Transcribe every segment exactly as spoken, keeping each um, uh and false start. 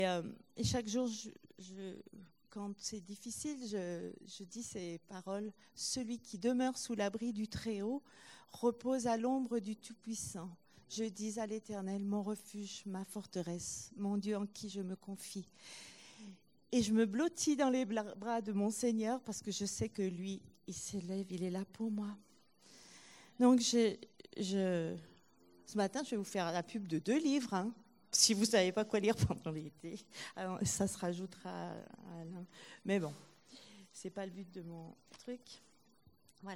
Et, euh, et chaque jour, je, je, quand c'est difficile, je, je dis ces paroles. Celui qui demeure sous l'abri du Très-Haut repose à l'ombre du Tout-Puissant. Je dis à l'Éternel, mon refuge, ma forteresse, mon Dieu en qui je me confie. Et je me blottis dans les bras de mon Seigneur parce que je sais que lui, il s'élève, il est là pour moi. Donc, je, je, ce matin, je vais vous faire la pub de deux livres, hein. Si vous ne savez pas quoi lire pendant l'été, alors ça se rajoutera à l'un. Mais bon, ce n'est pas le but de mon truc. Voilà.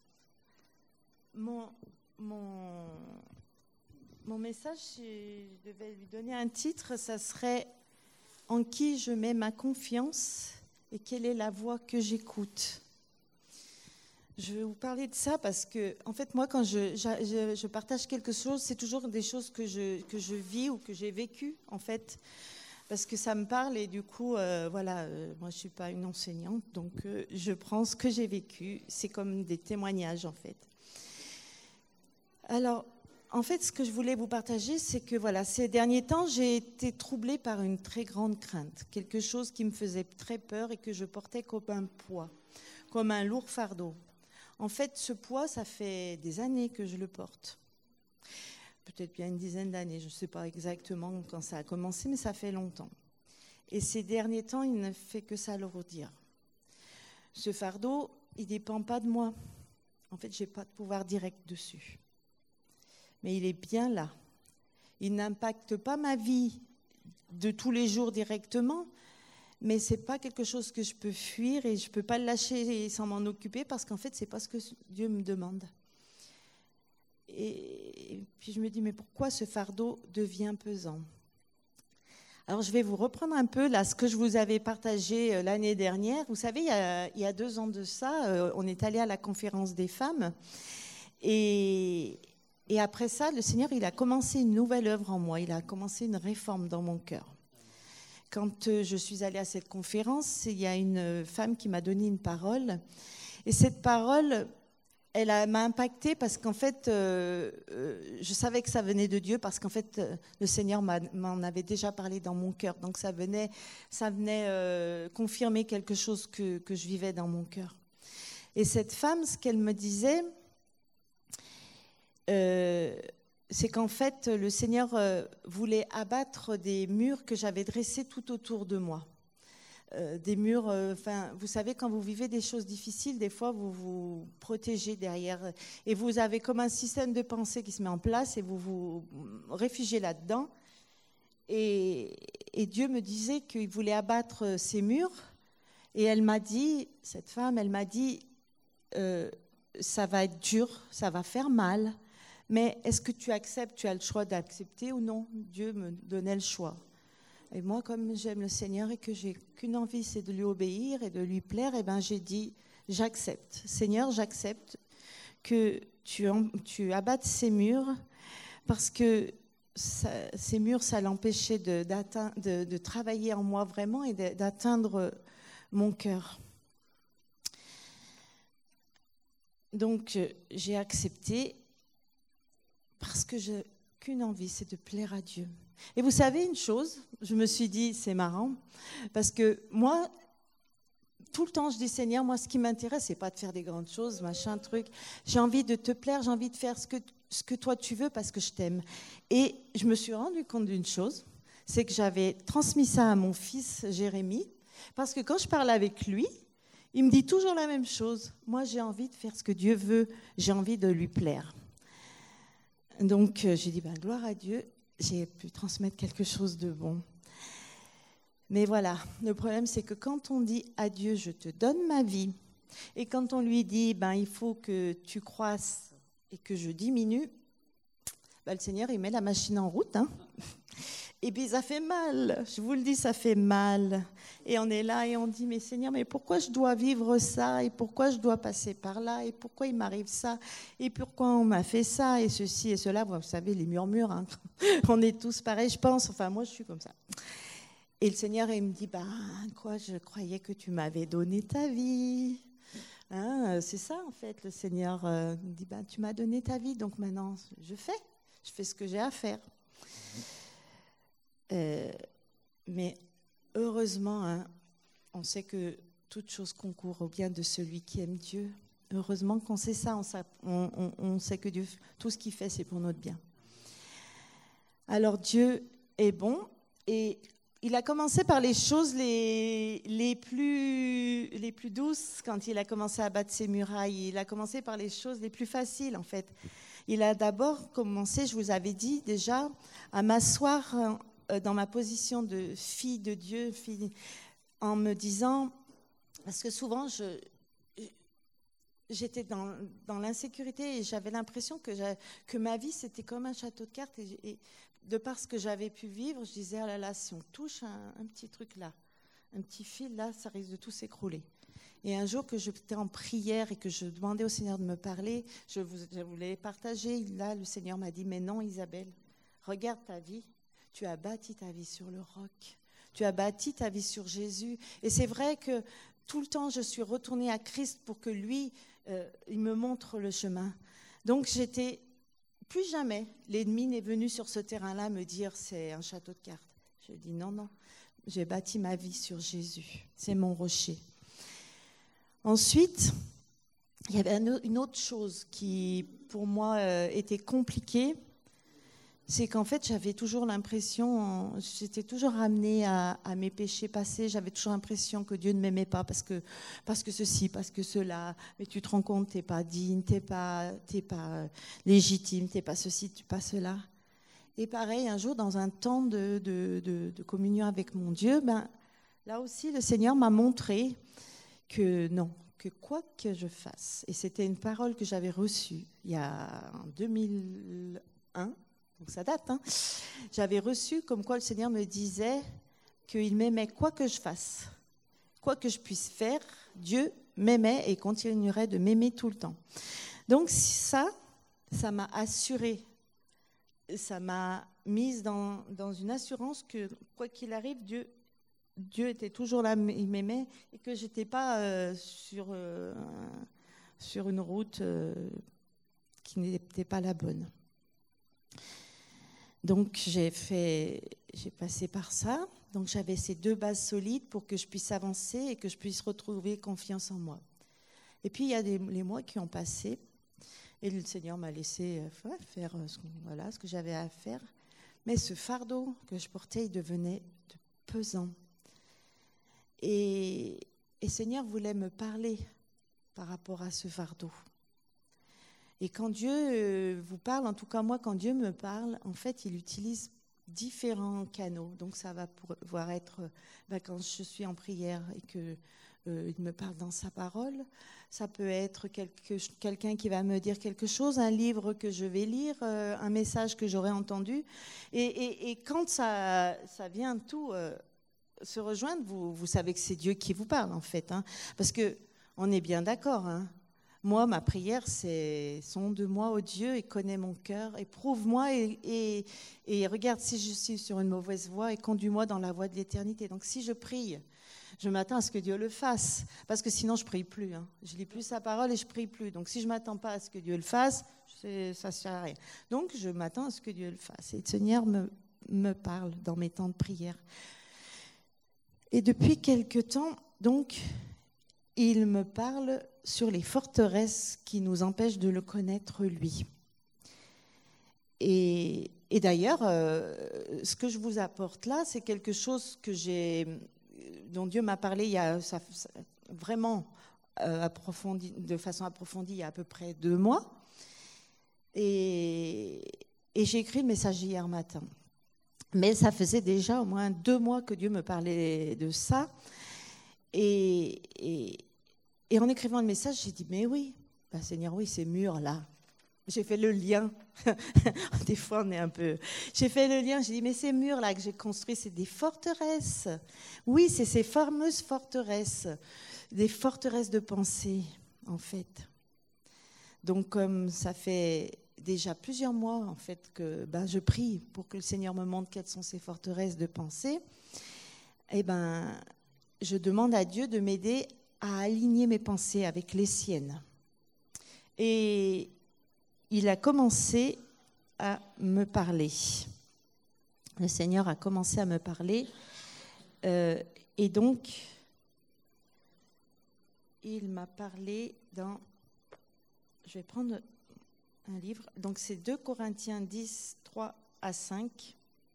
Mon, mon, mon message, je devais lui donner un titre, ça serait « En qui je mets ma confiance et quelle est la voix que j'écoute ?» Je vais vous parler de ça parce que, en fait, moi, quand je, je, je partage quelque chose, c'est toujours des choses que je, que je vis ou que j'ai vécues, en fait, parce que ça me parle et du coup, euh, voilà, euh, moi, je ne suis pas une enseignante, donc euh, je prends ce que j'ai vécu. C'est comme des témoignages, en fait. Alors, en fait, ce que je voulais vous partager, c'est que, voilà, ces derniers temps, j'ai été troublée par une très grande crainte, quelque chose qui me faisait très peur et que je portais comme un poids, comme un lourd fardeau. En fait, ce poids, ça fait des années que je le porte. Peut-être bien une dizaine d'années, je ne sais pas exactement quand ça a commencé, mais ça fait longtemps. Et ces derniers temps, il ne fait que s'alourdir. Ce fardeau, il ne dépend pas de moi. En fait, je n'ai pas de pouvoir direct dessus. Mais il est bien là. Il n'impacte pas ma vie de tous les jours directement, mais ce n'est pas quelque chose que je peux fuir et je ne peux pas le lâcher sans m'en occuper parce qu'en fait, ce n'est pas ce que Dieu me demande. Et puis je me dis, mais pourquoi ce fardeau devient pesant ? Alors je vais vous reprendre un peu là ce que je vous avais partagé l'année dernière. Vous savez, il y a, il y a deux ans de ça, on est allé à la conférence des femmes et, et après ça, le Seigneur, il a commencé une nouvelle œuvre en moi, il a commencé une réforme dans mon cœur. Quand je suis allée à cette conférence, il y a une femme qui m'a donné une parole. Et cette parole, elle a, m'a impactée parce qu'en fait, euh, je savais que ça venait de Dieu parce qu'en fait, le Seigneur m'a, m'en avait déjà parlé dans mon cœur. Donc ça venait, ça venait euh, confirmer quelque chose que, que je vivais dans mon cœur. Et cette femme, ce qu'elle me disait... Euh, c'est qu'en fait, le Seigneur voulait abattre des murs que j'avais dressés tout autour de moi. Euh, des murs, euh, enfin, vous savez, quand vous vivez des choses difficiles, des fois, vous vous protégez derrière. Et vous avez comme un système de pensée qui se met en place et vous vous réfugiez là-dedans. Et, et Dieu me disait qu'il voulait abattre ces murs. Et elle m'a dit, cette femme, elle m'a dit, euh, ça va être dur, ça va faire mal. Mais est-ce que tu acceptes, tu as le choix d'accepter ou non ? Dieu me donnait le choix. Et moi, comme j'aime le Seigneur et que j'ai qu'une envie, c'est de lui obéir et de lui plaire, et ben j'ai dit, j'accepte. Seigneur, j'accepte que tu, tu abattes ces murs parce que ça, ces murs, ça l'empêchait de, de, de travailler en moi vraiment et de, d'atteindre mon cœur. Donc, j'ai accepté. Parce que j'ai qu'une envie, c'est de plaire à Dieu. Et vous savez une chose, je me suis dit, c'est marrant, parce que moi, tout le temps, je dis, Seigneur, moi, ce qui m'intéresse, c'est pas de faire des grandes choses, machin, truc. J'ai envie de te plaire, j'ai envie de faire ce que, ce que toi tu veux parce que je t'aime. Et je me suis rendu compte d'une chose, c'est que j'avais transmis ça à mon fils Jérémie, parce que quand je parle avec lui, il me dit toujours la même chose. Moi, j'ai envie de faire ce que Dieu veut, j'ai envie de lui plaire. Donc, euh, j'ai dit, ben, gloire à Dieu, j'ai pu transmettre quelque chose de bon. Mais voilà, le problème, c'est que quand on dit à Dieu, je te donne ma vie, et quand on lui dit, ben, il faut que tu croisses et que je diminue, ben, le Seigneur, il met la machine en route, hein. Et puis ça fait mal, je vous le dis, ça fait mal. Et on est là et on dit, mais Seigneur, mais pourquoi je dois vivre ça ? Et pourquoi je dois passer par là ? Et pourquoi il m'arrive ça ? Et pourquoi on m'a fait ça ? Et ceci et cela, vous savez, les murmures, hein. On est tous pareils, je pense. Enfin, moi, je suis comme ça. Et le Seigneur, il me dit, ben, quoi, je croyais que tu m'avais donné ta vie. Hein, c'est ça, en fait, le Seigneur euh, me dit, ben, tu m'as donné ta vie, donc maintenant, je fais. Je fais ce que j'ai à faire. Euh, Mais heureusement, hein, on sait que toute chose concourt au bien de celui qui aime Dieu. Heureusement qu'on sait ça, on, on, on sait que Dieu, tout ce qu'il fait, c'est pour notre bien. Alors Dieu est bon et il a commencé par les choses les, les, plus, les plus douces quand il a commencé à battre ses murailles. Il a commencé par les choses les plus faciles en fait. Il a d'abord commencé, je vous avais dit déjà, à m'asseoir dans ma position de fille de Dieu, fille, en me disant, parce que souvent je, j'étais dans, dans l'insécurité et j'avais l'impression que, que ma vie c'était comme un château de cartes et, et de par ce que j'avais pu vivre, je disais, oh là là, si on touche un, un petit truc là, un petit fil là, ça risque de tout s'écrouler. Et un jour que j'étais en prière et que je demandais au Seigneur de me parler, je, vous, je voulais partager, là le Seigneur m'a dit, mais non Isabelle, regarde ta vie, tu as bâti ta vie sur le roc, tu as bâti ta vie sur Jésus. Et c'est vrai que tout le temps je suis retournée à Christ pour que lui, euh, il me montre le chemin. Donc j'étais... Plus jamais l'ennemi n'est venu sur ce terrain-là me dire c'est un château de cartes. Je dis non, non, j'ai bâti ma vie sur Jésus, c'est mon rocher. Ensuite, il y avait une autre chose qui pour moi était compliquée, c'est qu'en fait j'avais toujours l'impression, j'étais toujours ramenée à, à mes péchés passés, j'avais toujours l'impression que Dieu ne m'aimait pas parce que, parce que ceci, parce que cela, mais tu te rends compte, tu n'es pas digne, tu n'es pas, t'es pas légitime, tu n'es pas ceci, tu n'es pas cela. Et pareil, un jour dans un temps de, de, de, de communion avec mon Dieu, ben, là aussi le Seigneur m'a montré que non, que quoi que je fasse, et c'était une parole que j'avais reçue il y a en deux mille un, donc ça date, hein. J'avais reçu comme quoi le Seigneur me disait qu'il m'aimait quoi que je fasse, quoi que je puisse faire, Dieu m'aimait et continuerait de m'aimer tout le temps. Donc ça, ça m'a assurée, ça m'a mise dans, dans une assurance que quoi qu'il arrive, Dieu, Dieu était toujours là, il m'aimait et que je n'étais pas euh, sur, euh, sur une route euh, qui n'était pas la bonne. Donc j'ai fait, j'ai passé par ça. Donc j'avais ces deux bases solides pour que je puisse avancer et que je puisse retrouver confiance en moi. Et puis il y a des, les mois qui ont passé et le Seigneur m'a laissé euh, faire ce, voilà, ce que j'avais à faire. Mais ce fardeau que je portais, il devenait de pesant. Et, et le Seigneur voulait me parler par rapport à ce fardeau. Et quand Dieu vous parle, en tout cas moi, quand Dieu me parle, en fait, il utilise différents canaux. Donc ça va pouvoir être ben, quand je suis en prière et qu'il euh, me parle dans sa parole. Ça peut être quelque, quelqu'un qui va me dire quelque chose, un livre que je vais lire, euh, un message que j'aurai entendu. Et, et, et quand ça, ça vient tout euh, se rejoindre, vous, vous savez que c'est Dieu qui vous parle, en fait. Hein, parce qu'on est bien d'accord, hein. Moi, ma prière, c'est sonde-moi, ô Dieu, et connais mon cœur, éprouve-moi et, et, et regarde si je suis sur une mauvaise voie et conduis-moi dans la voie de l'éternité. Donc, si je prie, je m'attends à ce que Dieu le fasse, parce que sinon, je ne prie plus. Hein. Je lis plus sa parole et je ne prie plus. Donc, si je ne m'attends pas à ce que Dieu le fasse, c'est, ça ne sert à rien. Donc, je m'attends à ce que Dieu le fasse. Et le Seigneur me, me parle dans mes temps de prière. Et depuis quelque temps, donc, il me parle sur les forteresses qui nous empêchent de le connaître, lui. Et, et d'ailleurs, euh, ce que je vous apporte là, c'est quelque chose que j'ai, dont Dieu m'a parlé il y a ça, ça, vraiment euh, approfondi, de façon approfondie il y a à peu près deux mois. Et, et j'ai écrit le message hier matin. Mais ça faisait déjà au moins deux mois que Dieu me parlait de ça. Et... et Et en écrivant le message, j'ai dit, mais oui, bah, Seigneur, oui, ces murs-là. J'ai fait le lien. Des fois, on est un peu... J'ai fait le lien, j'ai dit, mais ces murs-là que j'ai construits, c'est des forteresses. Oui, c'est ces fameuses forteresses, des forteresses de pensée, en fait. Donc, comme ça fait déjà plusieurs mois, en fait, que ben, je prie pour que le Seigneur me montre quelles sont ces forteresses de pensée, eh ben, je demande à Dieu de m'aider à aligner mes pensées avec les siennes. Et il a commencé à me parler. Le Seigneur a commencé à me parler Euh, et donc, il m'a parlé dans... Je vais prendre un livre. Donc, c'est deux Corinthiens dix, trois à cinq.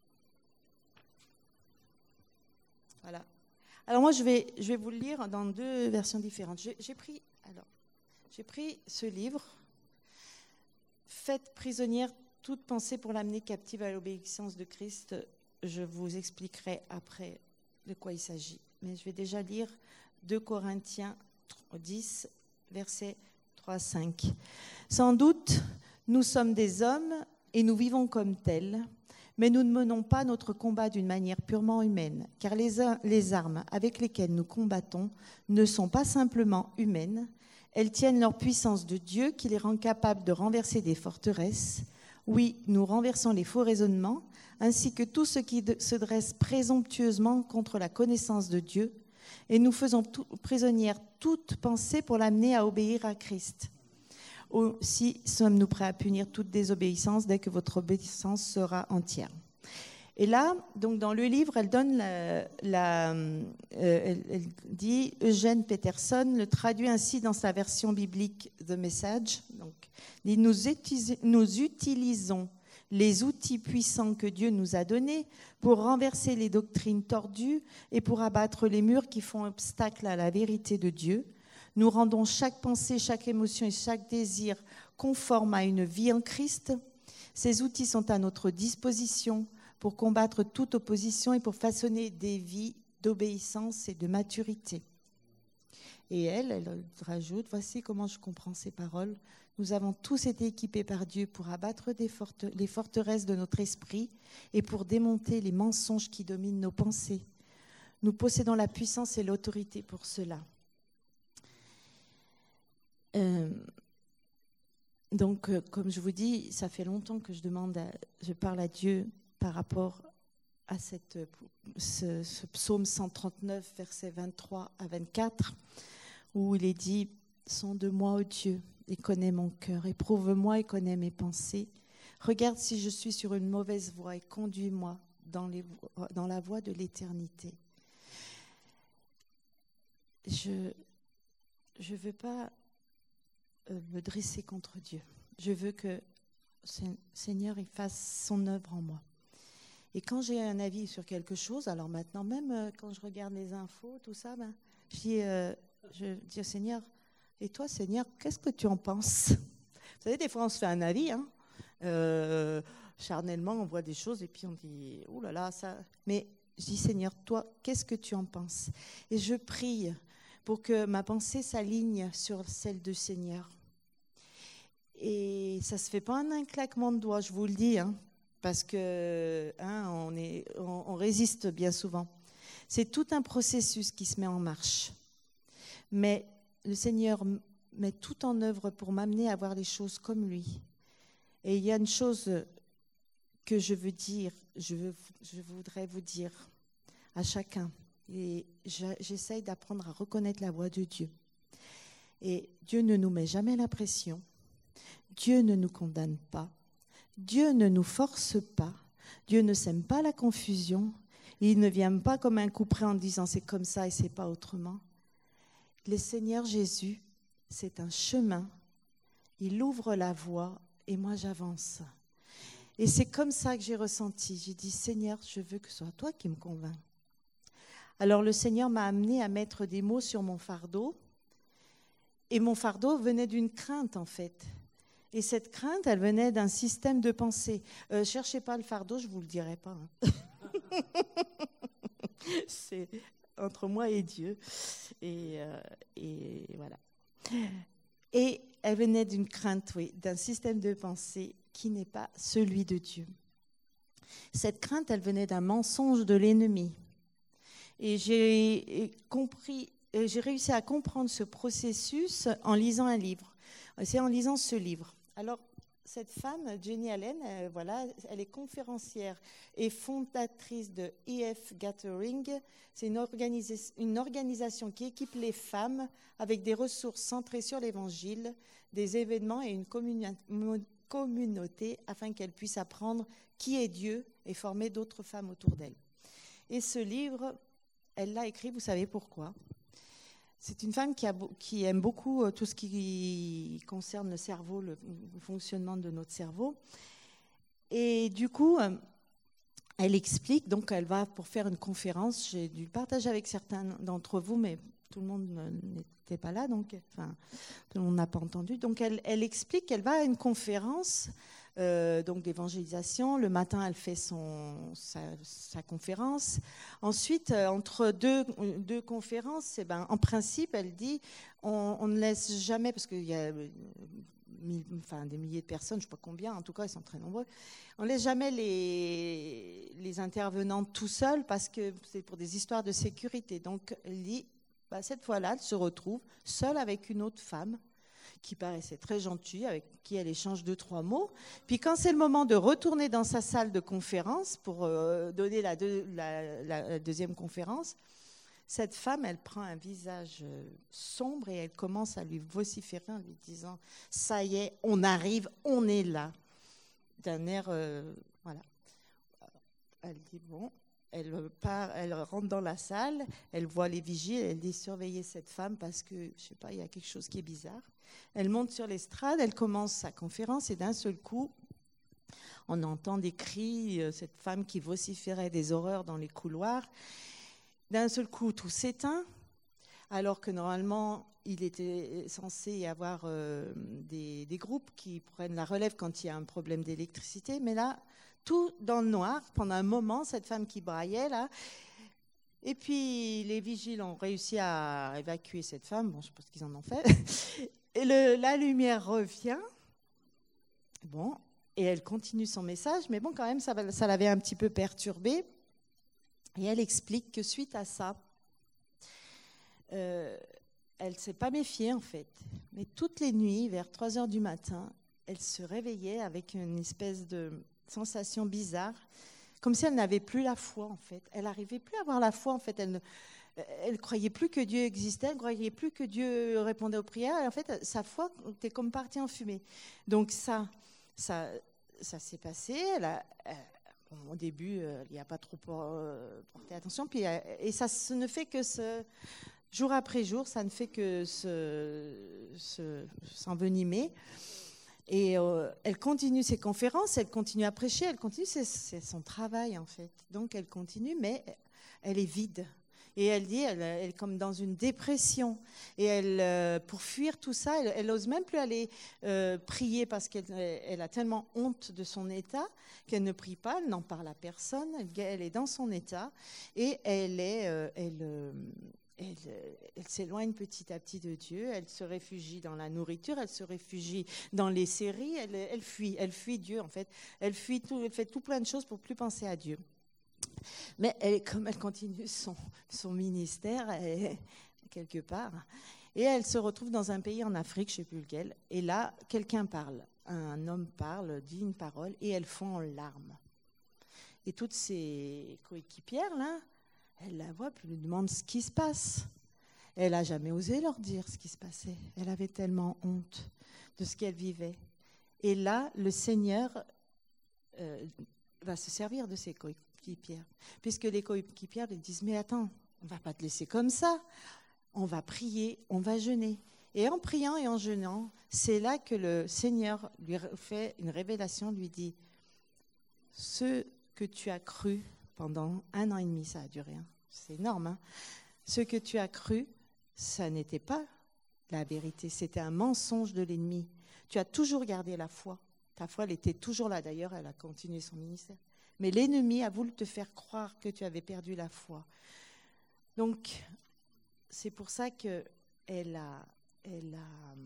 Voilà. Alors, moi, je vais, je vais vous le lire dans deux versions différentes. J'ai, j'ai pris, alors, j'ai pris ce livre, « Faites prisonnière toute pensée pour l'amener captive à l'obéissance de Christ ». Je vous expliquerai après de quoi il s'agit. Mais je vais déjà lire deux Corinthiens dix, versets trois à cinq. « Sans doute, nous sommes des hommes et nous vivons comme tels, mais nous ne menons pas notre combat d'une manière purement humaine, car les, les armes avec lesquelles nous combattons ne sont pas simplement humaines, elles tiennent leur puissance de Dieu qui les rend capables de renverser des forteresses. Oui, nous renversons les faux raisonnements, ainsi que tout ce qui se dresse présomptueusement contre la connaissance de Dieu, et nous faisons tout, prisonnière toute pensée pour l'amener à obéir à Christ. Aussi sommes-nous prêts à punir toute désobéissance dès que votre obéissance sera entière. » Et là, donc dans le livre, elle donne la, la euh, elle, elle dit, Eugène Peterson le traduit ainsi dans sa version biblique The Message. Donc, dit, nous, utis, nous utilisons les outils puissants que Dieu nous a donnés pour renverser les doctrines tordues et pour abattre les murs qui font obstacle à la vérité de Dieu. Nous rendons chaque pensée, chaque émotion et chaque désir conforme à une vie en Christ. Ces outils sont à notre disposition pour combattre toute opposition et pour façonner des vies d'obéissance et de maturité. Et elle, elle rajoute, voici comment je comprends ces paroles. Nous avons tous été équipés par Dieu pour abattre des forte, les forteresses de notre esprit et pour démonter les mensonges qui dominent nos pensées. Nous possédons la puissance et l'autorité pour cela. Euh, donc, euh, comme je vous dis, ça fait longtemps que je demande, à, je parle à Dieu par rapport à cette, ce, ce psaume cent trente-neuf, versets vingt-trois à vingt-quatre, où il est dit « Sonde-moi, ô Dieu, et connais mon cœur, éprouve-moi et connais mes pensées. Regarde si je suis sur une mauvaise voie et conduis-moi dans, les, dans la voie de l'éternité. » Je ne veux pas euh, me dresser contre Dieu. Je veux que Seigneur il fasse son œuvre en moi. Et quand j'ai un avis sur quelque chose, alors maintenant, même euh, quand je regarde les infos, tout ça, ben, je dis, euh, je dis au Seigneur, et toi, Seigneur, qu'est-ce que tu en penses ? Vous savez, des fois, on se fait un avis, hein, euh, charnellement, on voit des choses, et puis on dit, oh là là, ça... Mais je dis, Seigneur, toi, qu'est-ce que tu en penses ? Et je prie pour que ma pensée s'aligne sur celle du Seigneur. Et ça ne se fait pas en un claquement de doigts, je vous le dis, hein, parce que hein, on, est, on, on résiste bien souvent. C'est tout un processus qui se met en marche. Mais le Seigneur met tout en œuvre pour m'amener à voir les choses comme lui. Et il y a une chose que je veux dire, je, veux, je voudrais vous dire à chacun. Et j'essaye d'apprendre à reconnaître la voix de Dieu. Et Dieu ne nous met jamais la pression. Dieu ne nous condamne pas. Dieu ne nous force pas. Dieu ne sème pas la confusion. Il ne vient pas comme un couperet en disant c'est comme ça et c'est pas autrement. Le Seigneur Jésus, c'est un chemin. Il ouvre la voie et moi j'avance. Et c'est comme ça que j'ai ressenti. J'ai dit Seigneur, je veux que ce soit toi qui me convainc. Alors le Seigneur m'a amené à mettre des mots sur mon fardeau. Et mon fardeau venait d'une crainte en fait. Et cette crainte, elle venait d'un système de pensée. Euh, cherchez pas le fardeau, je vous le dirai pas. Hein. C'est entre moi et Dieu. Et, euh, et voilà. Et elle venait d'une crainte, oui, d'un système de pensée qui n'est pas celui de Dieu. Cette crainte, elle venait d'un mensonge de l'ennemi. Et j'ai compris, j'ai réussi à comprendre ce processus en lisant un livre. C'est en lisant ce livre. Alors, cette femme, Jenny Allen, euh, voilà, elle est conférencière et fondatrice de E F Gathering. C'est une, organisa- une organisation qui équipe les femmes avec des ressources centrées sur l'Évangile, des événements et une communi- communauté afin qu'elles puissent apprendre qui est Dieu et former d'autres femmes autour d'elles. Et ce livre elle l'a écrit, vous savez pourquoi ? C'est une femme qui, a, qui aime beaucoup tout ce qui concerne le cerveau, le, le fonctionnement de notre cerveau. Et du coup, elle explique, donc elle va pour faire une conférence, j'ai dû le partager avec certains d'entre vous, mais tout le monde n'était pas là, donc enfin, tout le monde n'a pas entendu. Donc elle, elle explique qu'elle va à une conférence euh, donc d'évangélisation. Le matin, elle fait son, sa, sa conférence. Ensuite, euh, entre deux, deux conférences, eh ben, en principe, elle dit, on, on ne laisse jamais, parce qu'il y a mille, enfin, des milliers de personnes, je ne sais pas combien, en tout cas, ils sont très nombreux, on ne laisse jamais les, les intervenants tout seuls, parce que c'est pour des histoires de sécurité. Donc, elle dit, bah, cette fois-là, elle se retrouve seule avec une autre femme, qui paraissait très gentille, avec qui elle échange deux, trois mots. Puis quand c'est le moment de retourner dans sa salle de conférence pour euh, donner la, deux, la, la deuxième conférence, cette femme, elle prend un visage euh, sombre et elle commence à lui vociférer en lui disant « Ça y est, on arrive, on est là », d'un air, euh, voilà. Elle dit « Bon ». Elle, part, elle rentre dans la salle, elle voit les vigiles, elle dit surveillez cette femme parce que, je ne sais pas, il y a quelque chose qui est bizarre. Elle monte sur l'estrade, elle commence sa conférence et d'un seul coup, on entend des cris, cette femme qui vociférait des horreurs dans les couloirs. D'un seul coup, tout s'éteint, alors que normalement, il était censé y avoir euh, des, des groupes qui prennent la relève quand il y a un problème d'électricité, mais là, tout dans le noir, pendant un moment, cette femme qui braillait là. Et puis, les vigiles ont réussi à évacuer cette femme. Bon, je pense qu'ils en ont fait. Et le, la lumière revient. Bon, et elle continue son message. Mais bon, quand même, ça, ça l'avait un petit peu perturbée. Et elle explique que suite à ça, euh, elle ne s'est pas méfiée, en fait. Mais toutes les nuits, vers trois heures du matin, elle se réveillait avec une espèce de sensation bizarre, comme si elle n'avait plus la foi, en fait. Elle n'arrivait plus à avoir la foi, en fait. Elle ne elle croyait plus que Dieu existait, elle ne croyait plus que Dieu répondait aux prières. Et en fait, sa foi était comme partie en fumée. Donc ça, ça, ça s'est passé. Elle a, elle, bon, au début, il n'y a pas trop porté attention. Puis, et ça ce ne fait que ce, jour après jour, ça ne fait que se, se, s'envenimer. Et euh, elle continue ses conférences, elle continue à prêcher, elle continue, c'est, c'est son travail en fait. Donc elle continue, mais elle est vide. Et elle dit, elle, elle est comme dans une dépression. Et elle, euh, pour fuir tout ça, elle n'ose même plus aller euh, prier parce qu'elle elle a tellement honte de son état qu'elle ne prie pas, elle n'en parle à personne, elle, elle est dans son état et elle est... Euh, elle, euh, Elle, elle s'éloigne petit à petit de Dieu, elle se réfugie dans la nourriture, elle se réfugie dans les séries, elle, elle fuit, elle fuit Dieu en fait, elle fuit tout, elle fait tout plein de choses pour plus penser à Dieu. Mais elle, comme elle continue son, son ministère, elle, quelque part, et elle se retrouve dans un pays en Afrique, je ne sais plus lequel, et là, quelqu'un parle, un homme parle, dit une parole, et elle fond en larmes. Et toutes ses coéquipières, là, elle la voit, puis lui demande ce qui se passe. Elle n'a jamais osé leur dire ce qui se passait. Elle avait tellement honte de ce qu'elle vivait. Et là, le Seigneur euh, va se servir de ses coéquipières. Puisque les coéquipières lui disent, mais attends, on ne va pas te laisser comme ça. On va prier, on va jeûner. Et en priant et en jeûnant, c'est là que le Seigneur lui fait une révélation, lui dit, ce que tu as cru pendant un an et demi, ça a duré. Hein. C'est énorme. Hein. Ce que tu as cru, ça n'était pas la vérité. C'était un mensonge de l'ennemi. Tu as toujours gardé la foi. Ta foi, elle était toujours là. D'ailleurs, elle a continué son ministère. Mais l'ennemi a voulu te faire croire que tu avais perdu la foi. Donc, c'est pour ça qu'elle a, elle a,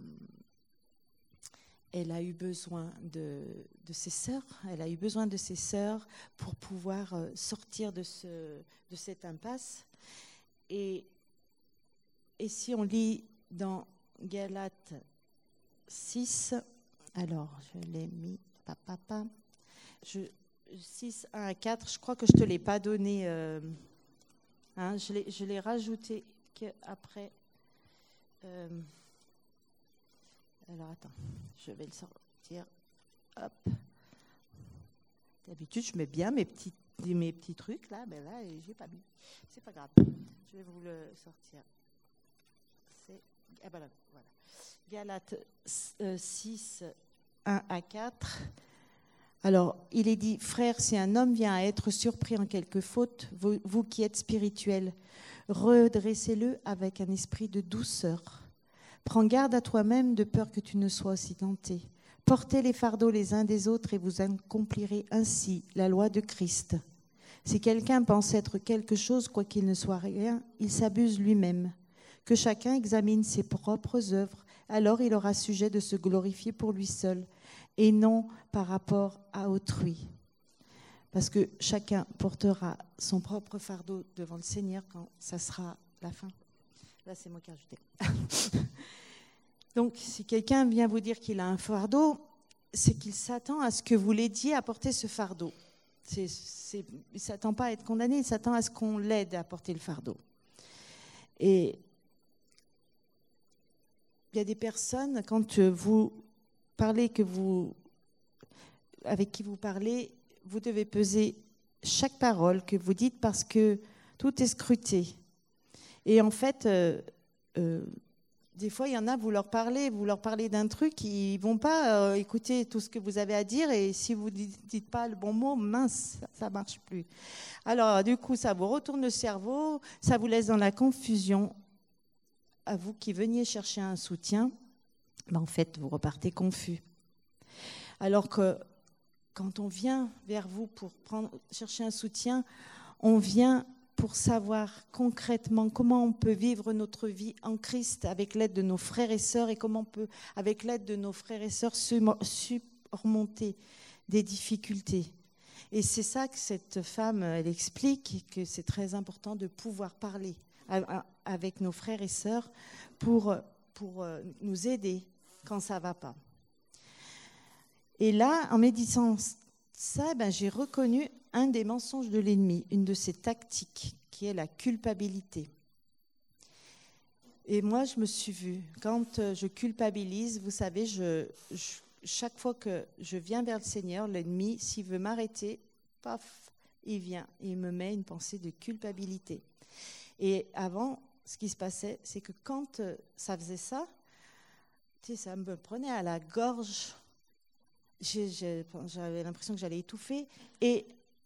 elle a eu besoin de, de ses sœurs, elle a eu besoin de ses sœurs pour pouvoir sortir de, ce, de cette impasse. Et, et si on lit dans Galates six, alors je l'ai mis, papa, je, six, un à quatre, je crois que je ne te l'ai pas donné, euh, hein, je, l'ai, je l'ai rajouté après. Euh, Alors, attends, je vais le sortir. Hop. D'habitude, je mets bien mes petites mes petits trucs là, ben là, j'ai pas mis. C'est pas grave. Je vais vous le sortir. C'est ah ben là, voilà. Galates six, un à quatre. Alors, il est dit, frères, si un homme vient à être surpris en quelque faute, vous, vous qui êtes spirituels, redressez-le avec un esprit de douceur. Prends garde à toi-même de peur que tu ne sois aussi tenté. Portez les fardeaux les uns des autres et vous accomplirez ainsi la loi de Christ. Si quelqu'un pense être quelque chose, quoiqu'il ne soit rien, il s'abuse lui-même. Que chacun examine ses propres œuvres, alors il aura sujet de se glorifier pour lui seul et non par rapport à autrui. Parce que chacun portera son propre fardeau devant le Seigneur quand ça sera la fin. Là, c'est moi qui ai rajouté. Donc, si quelqu'un vient vous dire qu'il a un fardeau, c'est qu'il s'attend à ce que vous l'aidiez à porter ce fardeau. C'est, c'est, il ne s'attend pas à être condamné, il s'attend à ce qu'on l'aide à porter le fardeau. Et il y a des personnes, quand vous parlez, que vous, avec qui vous parlez, vous devez peser chaque parole que vous dites parce que tout est scruté. Et en fait, euh, euh, des fois, il y en a, vous leur parlez, vous leur parlez d'un truc, ils ne vont pas euh, écouter tout ce que vous avez à dire, et si vous ne dites, dites pas le bon mot, mince, ça ne marche plus. Alors, du coup, ça vous retourne le cerveau, ça vous laisse dans la confusion. À vous qui veniez chercher un soutien, ben en fait, vous repartez confus. Alors que quand on vient vers vous pour prendre, chercher un soutien, on vient pour savoir concrètement comment on peut vivre notre vie en Christ avec l'aide de nos frères et sœurs et comment on peut, avec l'aide de nos frères et sœurs, surmonter des difficultés. Et c'est ça que cette femme, elle explique, que c'est très important de pouvoir parler avec nos frères et sœurs pour, pour nous aider quand ça ne va pas. Et là, en méditant ça, ben, j'ai reconnu un des mensonges de l'ennemi, une de ses tactiques, qui est la culpabilité. Et moi, je me suis vue, quand je culpabilise, vous savez, je, je, chaque fois que je viens vers le Seigneur, l'ennemi, s'il veut m'arrêter, paf, il vient, il me met une pensée de culpabilité. Et avant, ce qui se passait, c'est que quand ça faisait ça, tu sais, ça me prenait à la gorge. J'ai, j'ai, j'avais l'impression que j'allais étouffer et,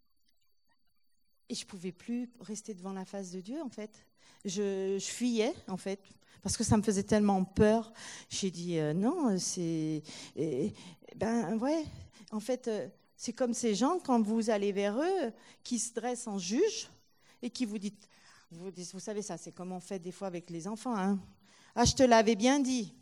et je ne pouvais plus rester devant la face de Dieu, en fait. Je, je fuyais, en fait, parce que ça me faisait tellement peur. J'ai dit, euh, non, c'est... Et, ben, ouais, en fait, euh, c'est comme ces gens, quand vous allez vers eux, qui se dressent en juge et qui vous disent, vous, vous savez ça, c'est comme on fait des fois avec les enfants, hein. Ah, je te l'avais bien dit.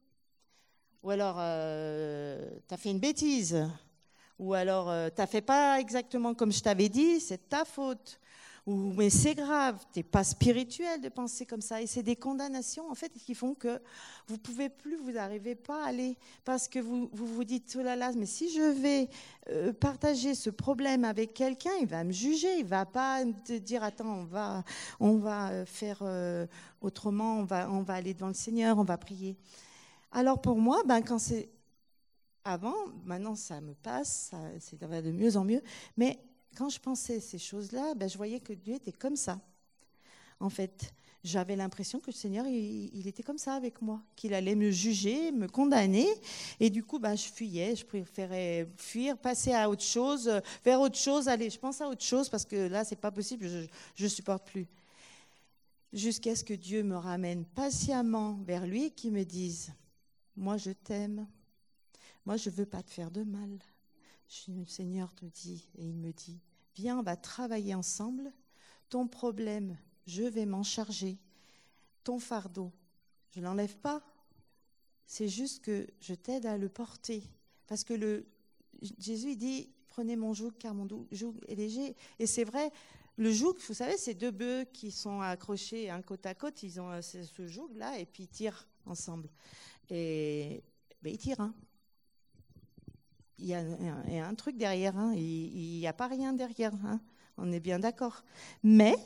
Ou alors, euh, t'as fait une bêtise. Ou alors, euh, t'as fait pas exactement comme je t'avais dit, c'est de ta faute. Ou, mais c'est grave, t'es pas spirituel de penser comme ça. Et c'est des condamnations, en fait, qui font que vous pouvez plus, vous n'arrivez pas à aller. Parce que vous vous, vous dites, oh là là, mais si je vais euh, partager ce problème avec quelqu'un, il va me juger. Il va pas te dire, attends, on va, on va faire euh, autrement, on va, on va aller devant le Seigneur, on va prier. Alors pour moi, ben quand c'est avant, maintenant ça me passe, ça, c'est de mieux en mieux, mais quand je pensais ces choses-là, ben je voyais que Dieu était comme ça. En fait, j'avais l'impression que le Seigneur, il, il était comme ça avec moi, qu'il allait me juger, me condamner, et du coup, ben je fuyais, je préférais fuir, passer à autre chose, faire autre chose, aller, je pense à autre chose, parce que là, c'est pas possible, je ne supporte plus. Jusqu'à ce que Dieu me ramène patiemment vers lui, qui me dise... Moi, je t'aime. Moi, je ne veux pas te faire de mal. Je, le Seigneur te dit, et il me dit, viens, on va travailler ensemble. Ton problème, je vais m'en charger. Ton fardeau, je ne l'enlève pas. C'est juste que je t'aide à le porter. Parce que le, Jésus il dit, prenez mon joug, car mon joug est léger. Et c'est vrai, le joug, vous savez, c'est deux bœufs qui sont accrochés un côte à côte. Ils ont ce joug-là, et puis ils tirent ensemble. Et ben, il tire. Hein. Il, y a un, il y a un truc derrière. Hein. Il n'y a pas rien derrière. Hein. On est bien d'accord. Mais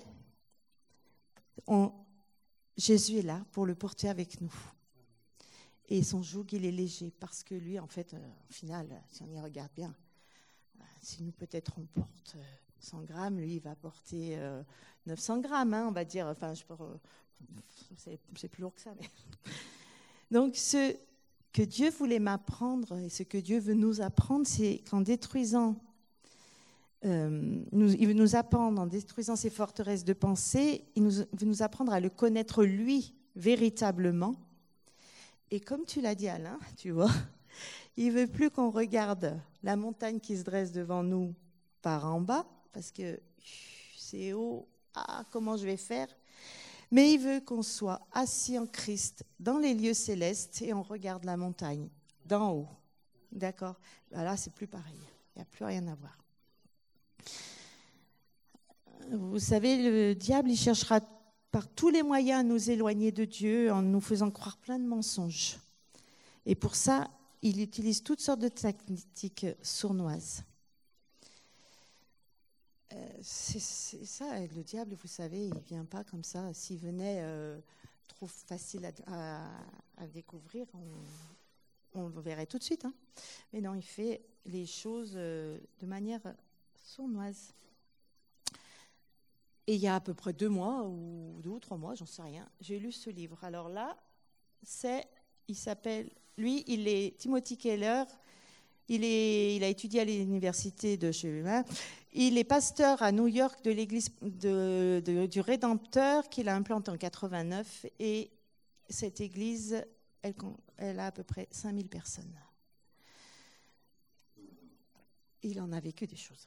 on, Jésus est là pour le porter avec nous. Et son joug, il est léger. Parce que lui, en fait, euh, au final, si on y regarde bien, euh, si nous peut-être on porte euh, cent grammes, lui, il va porter euh, neuf cents grammes, hein, on va dire. Enfin, je peux, c'est, c'est plus lourd que ça. Mais... Donc, ce que Dieu voulait m'apprendre et ce que Dieu veut nous apprendre, c'est qu'en détruisant, euh, nous, il veut nous apprendre en détruisant ces forteresses de pensée, il nous, veut nous apprendre à le connaître lui véritablement. Et comme tu l'as dit, Alain, tu vois, il ne veut plus qu'on regarde la montagne qui se dresse devant nous par en bas, parce que c'est haut, ah, comment je vais faire ? Mais il veut qu'on soit assis en Christ dans les lieux célestes et on regarde la montagne d'en haut. D'accord ? Ben là, c'est plus pareil. Il n'y a plus rien à voir. Vous savez, le diable, il cherchera par tous les moyens à nous éloigner de Dieu en nous faisant croire plein de mensonges. Et pour ça, il utilise toutes sortes de tactiques sournoises. Euh, c'est, c'est ça, le diable, vous savez, il ne vient pas comme ça. S'il venait euh, trop facile à, à, à découvrir, on, on le verrait tout de suite. Hein. Mais non, il fait les choses euh, de manière sournoise. Et il y a à peu près deux mois, ou deux ou trois mois, j'en sais rien, j'ai lu ce livre. Alors là, c'est, il s'appelle, lui, il est Timothy Keller. Il, est, il a étudié à l'université de chez lui. Il est pasteur à New York de l'église de, de, du Rédempteur qu'il a implantée en quatre-vingt-neuf. Et cette église, elle, elle a à peu près cinq mille personnes. Il en a vécu des choses.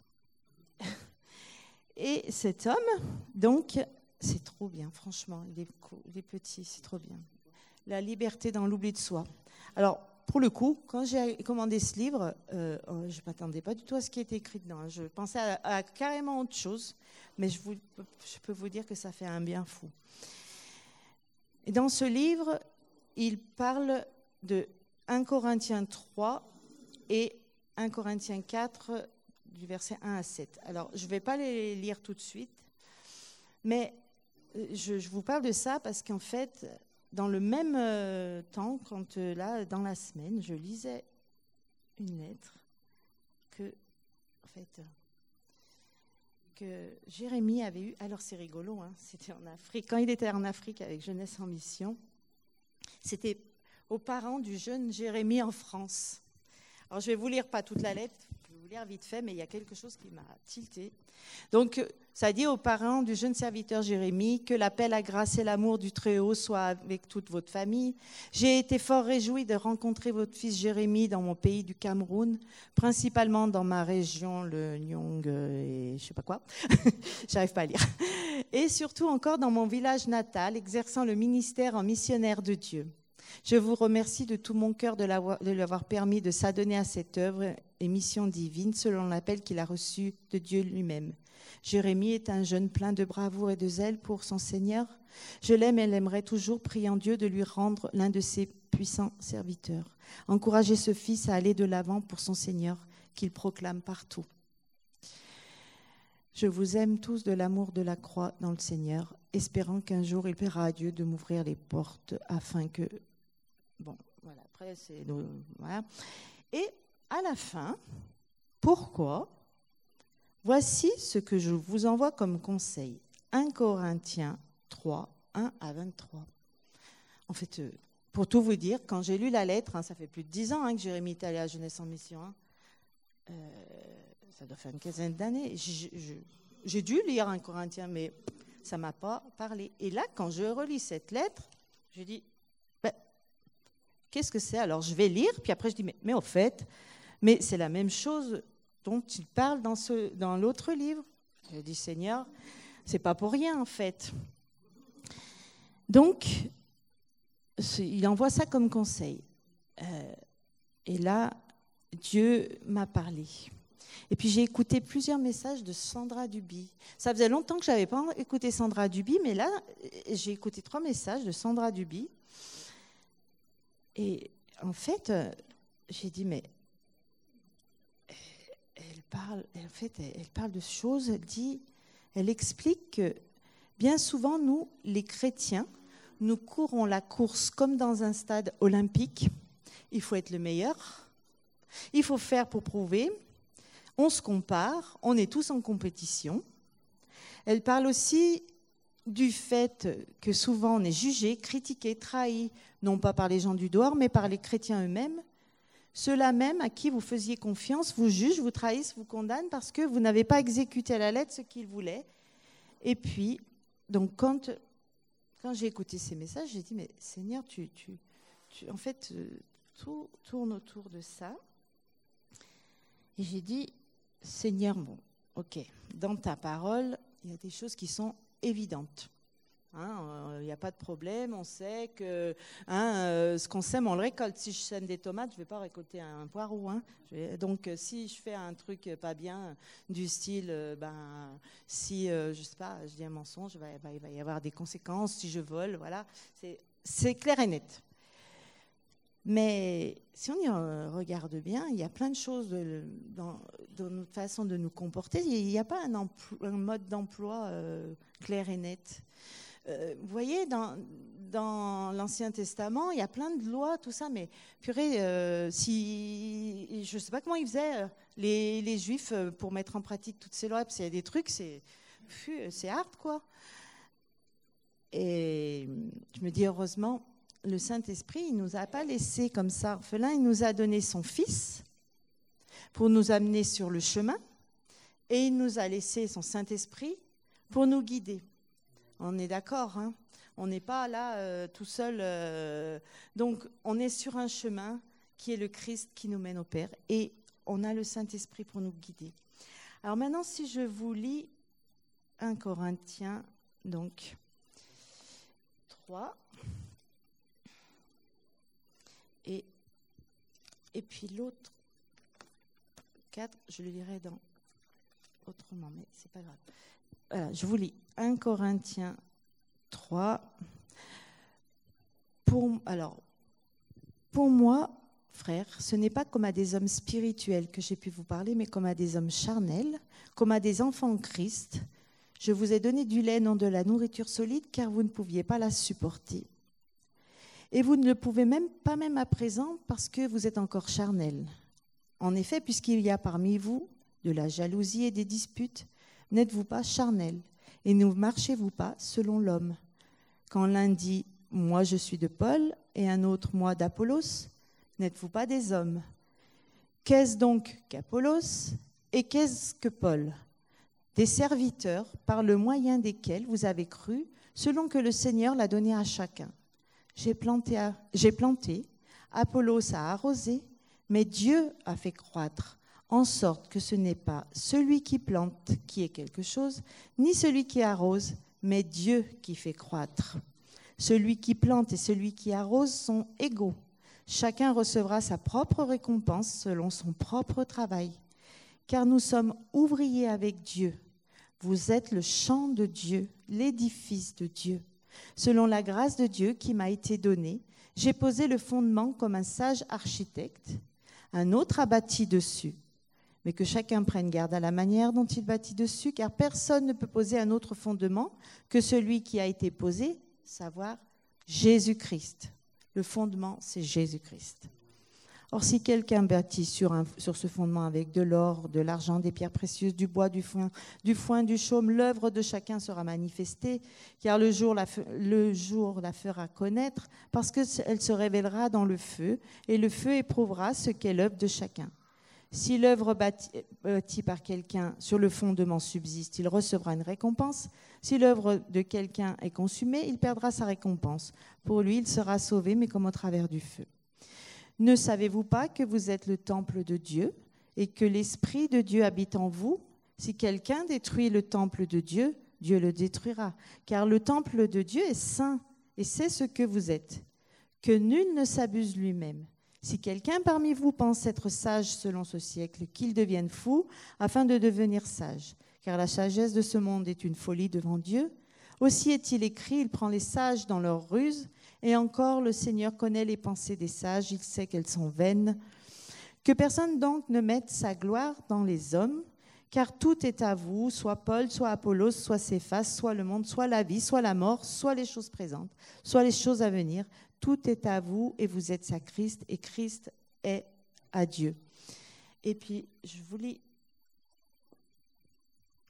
Et cet homme, donc, c'est trop bien, franchement. Il est, il est petit, c'est trop bien. La liberté dans l'oubli de soi. Alors, pour le coup, quand j'ai commandé ce livre, euh, je ne m'attendais pas du tout à ce qui était écrit dedans. Je pensais à, à carrément autre chose, mais je, vous, je peux vous dire que ça fait un bien fou. Et dans ce livre, il parle de un Corinthiens trois et un Corinthiens quatre, du verset un à sept. Alors, je ne vais pas les lire tout de suite, mais je, je vous parle de ça parce qu'en fait... Dans le même euh, temps, quand euh, là, dans la semaine, je lisais une lettre que, en fait, que Jérémie avait eue. Alors c'est rigolo, hein, c'était en Afrique. Quand il était en Afrique avec Jeunesse en Mission, c'était aux parents du jeune Jérémie en France. Alors je vais vous lire pas toute la lettre, je vais vous lire vite fait, mais il y a quelque chose qui m'a tilté. Donc, ça dit aux parents du jeune serviteur Jérémie que la paix, la grâce et l'amour du Très-Haut soient avec toute votre famille. J'ai été fort réjoui de rencontrer votre fils Jérémie dans mon pays du Cameroun, principalement dans ma région, le Nyong et je sais pas quoi. J'arrive pas à lire. Et surtout encore dans mon village natal, exerçant le ministère en missionnaire de Dieu. Je vous remercie de tout mon cœur de, de lui avoir permis de s'adonner à cette œuvre et mission divine selon l'appel qu'il a reçu de Dieu lui-même. Jérémie est un jeune plein de bravoure et de zèle pour son Seigneur. Je l'aime et l'aimerai toujours, priant Dieu de lui rendre l'un de ses puissants serviteurs. Encouragez ce fils à aller de l'avant pour son Seigneur, qu'il proclame partout. Je vous aime tous de l'amour de la croix dans le Seigneur, espérant qu'un jour il plaira à Dieu de m'ouvrir les portes afin que... Bon, voilà, après c'est... Voilà. Et à la fin, pourquoi ? Voici ce que je vous envoie comme conseil. un Corinthiens trois, un à vingt-trois. En fait, euh, pour tout vous dire, quand j'ai lu la lettre, hein, ça fait plus de dix ans hein, que Jérémie est allé à Jeunesse en Mission, hein, euh, ça doit faire une quinzaine d'années, j'ai, j'ai, j'ai dû lire un Corinthien, mais ça ne m'a pas parlé. Et là, quand je relis cette lettre, je dis, ben, qu'est-ce que c'est ? Alors, je vais lire, puis après, je dis, mais, mais au fait, mais c'est la même chose dont il parle dans, ce, dans l'autre livre. Je dis, Seigneur, c'est pas pour rien, en fait. Donc, il envoie ça comme conseil. Euh, et là, Dieu m'a parlé. Et puis, j'ai écouté plusieurs messages de Sandra Duby. Ça faisait longtemps que je n'avais pas écouté Sandra Duby, mais là, j'ai écouté trois messages de Sandra Duby. Et en fait, j'ai dit, mais elle parle, en fait, elle parle de choses, elle dit, elle explique que bien souvent, nous, les chrétiens, nous courons la course comme dans un stade olympique. Il faut être le meilleur, il faut faire pour prouver. On se compare, on est tous en compétition. Elle parle aussi du fait que souvent on est jugé, critiqué, trahi, non pas par les gens du dehors, mais par les chrétiens eux-mêmes. Ceux-là même à qui vous faisiez confiance vous jugent, vous trahissent, vous condamnent parce que vous n'avez pas exécuté à la lettre ce qu'ils voulaient. Et puis, donc quand, quand j'ai écouté ces messages, j'ai dit, mais Seigneur, tu, tu, tu, en fait, tout tourne autour de ça. Et j'ai dit, Seigneur, bon, ok, dans ta parole, il y a des choses qui sont évidentes. Il hein, n'y euh, a pas de problème, on sait que hein, euh, ce qu'on sème, on le récolte. Si je sème des tomates, je ne vais pas récolter un poireau. Hein. Je vais, donc, euh, si je fais un truc pas bien, du style, euh, ben, si, euh, je ne sais pas, je dis un mensonge, ben, ben, il va y avoir des conséquences. Si je vole, voilà, c'est, c'est clair et net. Mais si on y regarde bien, il y a plein de choses de, dans, dans notre façon de nous comporter. Il n'y a pas un, emploi, un mode d'emploi euh, clair et net. Euh, vous voyez, dans, dans l'Ancien Testament, il y a plein de lois, tout ça, mais purée, euh, si, je ne sais pas comment ils faisaient, les, les Juifs, pour mettre en pratique toutes ces lois, parce qu'il y a des trucs, c'est, c'est hard, quoi. Et je me dis, heureusement, le Saint-Esprit, il ne nous a pas laissés comme ça orphelins, il nous a donné son Fils pour nous amener sur le chemin, et il nous a laissé son Saint-Esprit pour nous guider. On est d'accord, hein ? On n'est pas là euh, tout seul. Euh, donc, on est sur un chemin qui est le Christ qui nous mène au Père. Et on a le Saint-Esprit pour nous guider. Alors maintenant, si je vous lis un Corinthiens, donc, trois. Et, et puis l'autre, quatre, je le lirai dans autrement, mais c'est pas grave. Voilà, je vous lis un Corinthiens trois. Pour, alors, pour moi, frères, ce n'est pas comme à des hommes spirituels que j'ai pu vous parler, mais comme à des hommes charnels, comme à des enfants en Christ. Je vous ai donné du lait, non de la nourriture solide, car vous ne pouviez pas la supporter. Et vous ne le pouvez même pas même à présent parce que vous êtes encore charnels. En effet, puisqu'il y a parmi vous de la jalousie et des disputes, n'êtes-vous pas charnels et ne marchez-vous pas selon l'homme? Quand l'un dit « moi je suis de Paul » et un autre « moi d'Apollos », n'êtes-vous pas des hommes? Qu'est-ce donc qu'Apollos et qu'est-ce que Paul? Des serviteurs par le moyen desquels vous avez cru, selon que le Seigneur l'a donné à chacun. J'ai planté, à, j'ai planté, Apollos a arrosé, mais Dieu a fait croître, en sorte que ce n'est pas celui qui plante qui est quelque chose, ni celui qui arrose, mais Dieu qui fait croître. Celui qui plante et celui qui arrose sont égaux. Chacun recevra sa propre récompense selon son propre travail. Car nous sommes ouvriers avec Dieu. Vous êtes le champ de Dieu, l'édifice de Dieu. Selon la grâce de Dieu qui m'a été donnée, j'ai posé le fondement comme un sage architecte. Un autre a bâti dessus. Mais que chacun prenne garde à la manière dont il bâtit dessus, car personne ne peut poser un autre fondement que celui qui a été posé, savoir Jésus-Christ. Le fondement, c'est Jésus-Christ. Or, si quelqu'un bâtit sur, un, sur ce fondement avec de l'or, de l'argent, des pierres précieuses, du bois, du foin, du, foin, du chaume, l'œuvre de chacun sera manifestée, car le jour, la, le jour la fera connaître, parce qu'elle se révélera dans le feu, et le feu éprouvera ce qu'est l'œuvre de chacun. Si l'œuvre bâtie, bâtie par quelqu'un sur le fondement subsiste, il recevra une récompense. Si l'œuvre de quelqu'un est consumée, il perdra sa récompense. Pour lui, il sera sauvé, mais comme au travers du feu. Ne savez-vous pas que vous êtes le temple de Dieu et que l'Esprit de Dieu habite en vous? Si quelqu'un détruit le temple de Dieu, Dieu le détruira. Car le temple de Dieu est saint et c'est ce que vous êtes. Que nul ne s'abuse lui-même. Si quelqu'un parmi vous pense être sage selon ce siècle, qu'il devienne fou afin de devenir sage. Car la sagesse de ce monde est une folie devant Dieu. Aussi est-il écrit, il prend les sages dans leur ruse. Et encore, le Seigneur connaît les pensées des sages, il sait qu'elles sont vaines. Que personne donc ne mette sa gloire dans les hommes, car tout est à vous, soit Paul, soit Apollos, soit Céphas, soit le monde, soit la vie, soit la mort, soit les choses présentes, soit les choses à venir. Tout est à vous et vous êtes à Christ et Christ est à Dieu. Et puis, je vous lis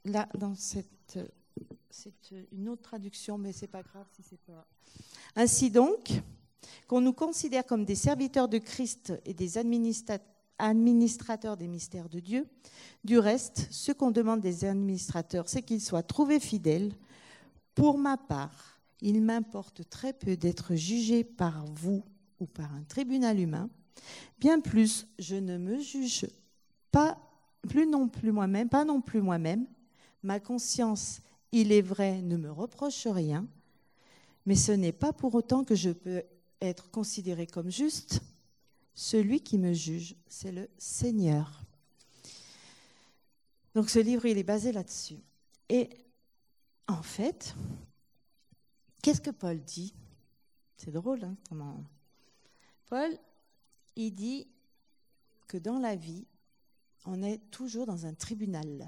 là, dans cette, c'est une autre traduction, mais c'est pas grave si c'est pas. Ainsi donc, qu'on nous considère comme des serviteurs de Christ et des administra- administrateurs des mystères de Dieu. Du reste, ce qu'on demande des administrateurs, c'est qu'ils soient trouvés fidèles. Pour ma part, il m'importe très peu d'être jugé par vous ou par un tribunal humain. Bien plus, je ne me juge pas, plus non plus moi-même, pas non plus moi-même. Ma conscience, il est vrai, ne me reproche rien, mais ce n'est pas pour autant que je peux être considéré comme juste. Celui qui me juge, c'est le Seigneur. Donc ce livre, il est basé là-dessus. Et en fait, qu'est-ce que Paul dit ? C'est drôle, hein, comment... Paul, il dit que dans la vie, on est toujours dans un tribunal.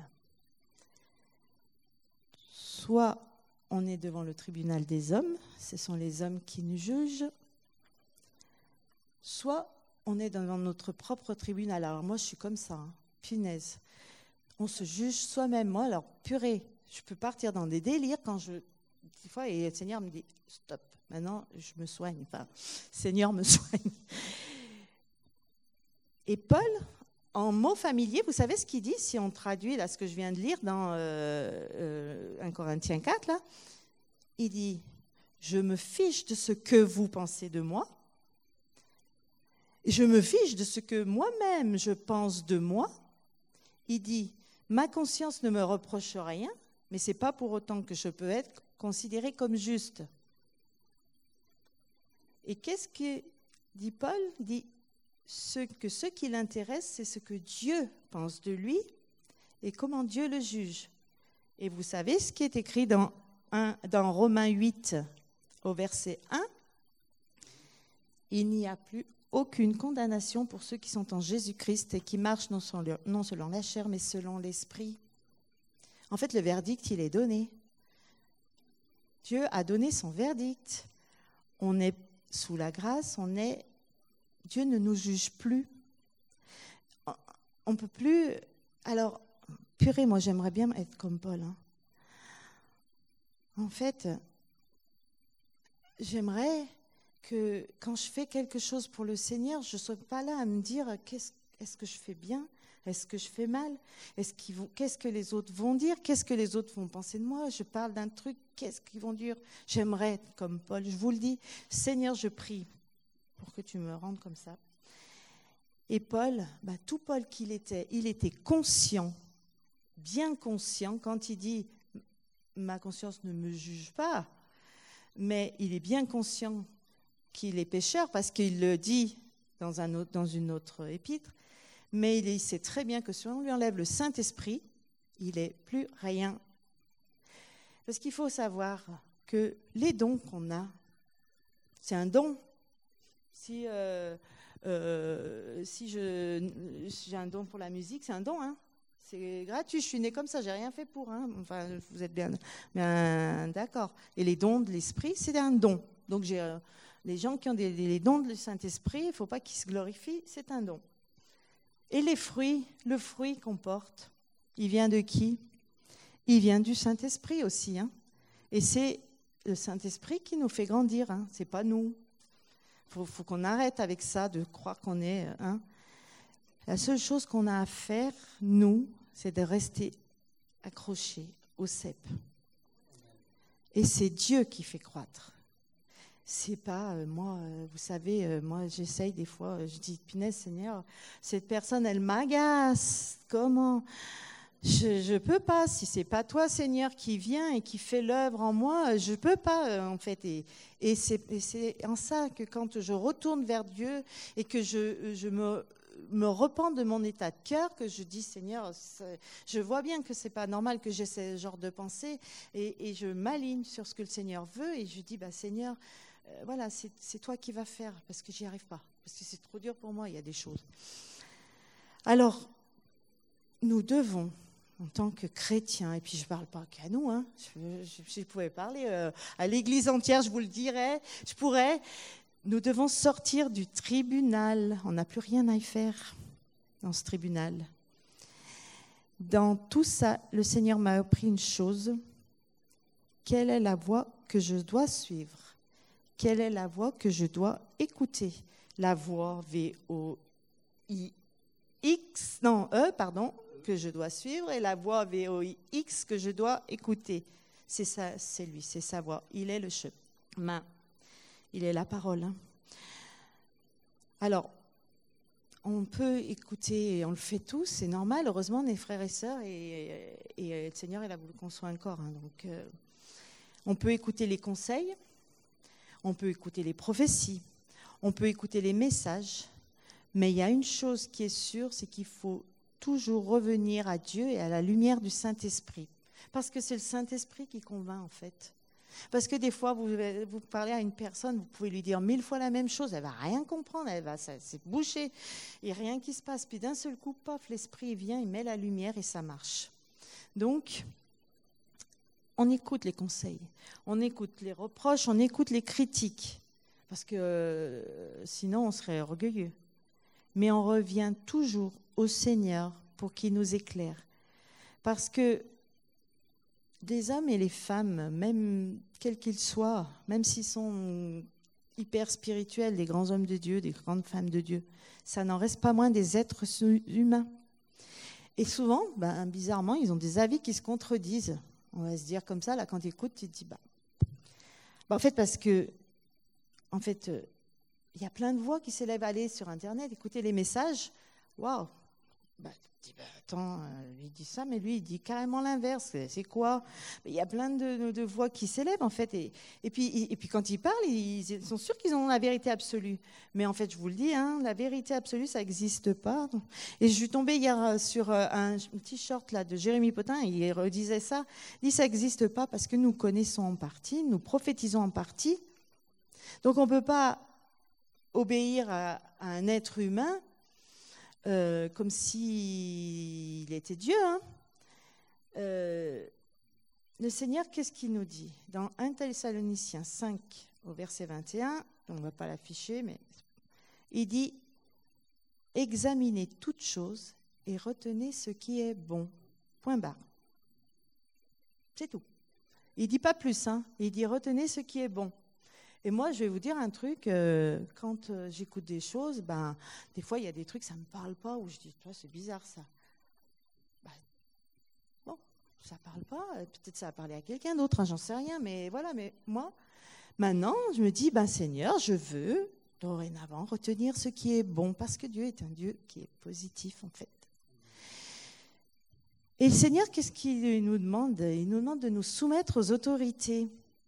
Soit on est devant le tribunal des hommes, ce sont les hommes qui nous jugent, soit on est devant notre propre tribunal. Alors moi, je suis comme ça, hein, punaise. On se juge soi-même. Moi, alors, purée, je peux partir dans des délires quand je... Des fois, et le Seigneur me dit, stop, maintenant, je me soigne. Enfin, le Seigneur me soigne. Et Paul, en mots familiers, vous savez ce qu'il dit, si on traduit là ce que je viens de lire dans euh, euh, un Corinthiens quatre, là, il dit, je me fiche de ce que vous pensez de moi, je me fiche de ce que moi-même je pense de moi. Il dit, ma conscience ne me reproche rien, mais ce n'est pas pour autant que je peux être considéré comme juste. Et qu'est-ce que dit Paul ? Il dit ce, que ce qui l'intéresse, c'est ce que Dieu pense de lui et comment Dieu le juge. Et vous savez ce qui est écrit dans, un, dans Romains huit, au verset un ? Il n'y a plus aucune condamnation pour ceux qui sont en Jésus-Christ et qui marchent non selon, non selon la chair, mais selon l'esprit. En fait, le verdict, il est donné. Dieu a donné son verdict. On est sous la grâce, on est... Dieu ne nous juge plus. On ne peut plus... Alors, purée, moi, j'aimerais bien être comme Paul. Hein. En fait, j'aimerais... que quand je fais quelque chose pour le Seigneur, je ne sois pas là à me dire qu'est-ce, est-ce que je fais bien ? Est-ce que je fais mal ? Est-ce qu'ils vont, qu'est-ce que les autres vont dire ? Qu'est-ce que les autres vont penser de moi ? Je parle d'un truc, qu'est-ce qu'ils vont dire ? J'aimerais être comme Paul. Je vous le dis, Seigneur, je prie pour que tu me rendes comme ça. Et Paul, bah, tout Paul qu'il était, il était conscient, bien conscient, quand il dit « ma conscience ne me juge pas », mais il est bien conscient qu'il est pécheur, parce qu'il le dit dans, un autre, dans une autre épître, mais il sait très bien que si on lui enlève le Saint-Esprit, il n'est plus rien. Parce qu'il faut savoir que les dons qu'on a, c'est un don. Si, euh, euh, si je, j'ai un don pour la musique, c'est un don, hein. C'est gratuit, je suis née comme ça, j'ai rien fait pour. Hein. Enfin, vous êtes bien, bien d'accord. Et les dons de l'Esprit, c'est un don. Donc j'ai... Euh, Les gens qui ont des, des dons du Saint-Esprit, il ne faut pas qu'ils se glorifient, c'est un don. Et les fruits, le fruit qu'on porte, il vient de qui ? Il vient du Saint-Esprit aussi. Hein. Et c'est le Saint-Esprit qui nous fait grandir, hein. Ce n'est pas nous. Il faut, faut qu'on arrête avec ça, de croire qu'on est... Hein. La seule chose qu'on a à faire, nous, c'est de rester accrochés au cep. Et c'est Dieu qui fait croître. C'est pas, euh, moi, euh, vous savez, euh, moi j'essaye des fois, euh, je dis, punaise Seigneur, cette personne, elle m'agace, comment ? Je ne peux pas, si c'est pas toi Seigneur qui vient et qui fait l'œuvre en moi, je peux pas euh, en fait. Et, et, c'est, et c'est en ça que quand je retourne vers Dieu et que je, je me, me repens de mon état de cœur, que je dis Seigneur, je vois bien que c'est pas normal que j'ai ce genre de pensée et, et je m'aligne sur ce que le Seigneur veut et je dis, bah Seigneur, Euh, voilà, c'est, c'est toi qui vas faire, parce que j'y arrive pas, parce que c'est trop dur pour moi, il y a des choses. Alors, nous devons, en tant que chrétiens, et puis je ne parle pas qu'à nous, hein, je, je, je pouvais parler euh, à l'Église entière, je vous le dirais, je pourrais, nous devons sortir du tribunal, on n'a plus rien à y faire dans ce tribunal. dans tout ça, le Seigneur m'a appris une chose. Quelle est la voie que je dois suivre? Quelle est la voie que je dois écouter? La voie V O I X, non, E, pardon, que je dois suivre, et la voie V O I X que je dois écouter. C'est ça, c'est lui, c'est sa voie. Il est le chemin. Il est la parole. Hein. Alors, on peut écouter, et on le fait tous, c'est normal. Heureusement, on est frères et sœurs, et, et, et le Seigneur, il a voulu qu'on soit un corps. Hein, donc, euh, on peut écouter les conseils, on peut écouter les prophéties, on peut écouter les messages, mais il y a une chose qui est sûre, c'est qu'il faut toujours revenir à Dieu et à la lumière du Saint-Esprit. Parce que c'est le Saint-Esprit qui convainc, en fait. Parce que des fois, vous, vous parlez à une personne, vous pouvez lui dire mille fois la même chose, elle ne va rien comprendre, elle va c'est bouché, il n'y a rien qui se passe. Puis d'un seul coup, paf, l'Esprit vient, il met la lumière et ça marche. Donc, on écoute les conseils, on écoute les reproches, on écoute les critiques, parce que euh, sinon on serait orgueilleux. Mais on revient toujours au Seigneur pour qu'il nous éclaire. Parce que des hommes et les femmes, même quels qu'ils soient, même s'ils sont hyper spirituels, des grands hommes de Dieu, des grandes femmes de Dieu, ça n'en reste pas moins des êtres humains. Et souvent, ben, bizarrement, ils ont des avis qui se contredisent. On va se dire comme ça, là, quand tu écoutes, tu te dis, bah, bah en fait, parce que, en fait, il euh, y a plein de voix qui s'élèvent à aller sur Internet, écouter les messages, waouh, bah, tu dis, bah, attends, euh, lui il dit ça, mais lui il dit carrément l'inverse, c'est, c'est quoi? Il y a plein de, de voix qui s'élèvent, en fait, et, et, puis, et puis quand ils parlent, ils sont sûrs qu'ils ont la vérité absolue. Mais en fait, je vous le dis, hein, la vérité absolue, ça n'existe pas. Et je suis tombée hier sur un t-shirt là, de Jérémy Potin, et il redisait ça, il dit ça n'existe pas parce que nous connaissons en partie, nous prophétisons en partie, donc on ne peut pas obéir à, à un être humain Euh, comme s'il était Dieu. Hein. Euh, le Seigneur, qu'est-ce qu'il nous dit? Dans un Thessaloniciens cinq, au verset vingt et un, on ne va pas l'afficher, mais il dit « Examinez toutes choses et retenez ce qui est bon. » Point barre. C'est tout. Il ne dit pas plus, hein. Il dit « Retenez ce qui est bon. » Et moi, je vais vous dire un truc, euh, quand euh, j'écoute des choses, ben, des fois, il y a des trucs, ça ne me parle pas, où je dis, toi, c'est bizarre, ça. Ben, bon, ça ne parle pas, peut-être ça va parler à quelqu'un d'autre, hein, j'en sais rien, mais voilà, mais moi, maintenant, je me dis, ben, Seigneur, je veux, dorénavant, retenir ce qui est bon, parce que Dieu est un Dieu qui est positif, en fait. Et le Seigneur, qu'est-ce qu'il nous demande? Il nous demande de nous soumettre aux autorités.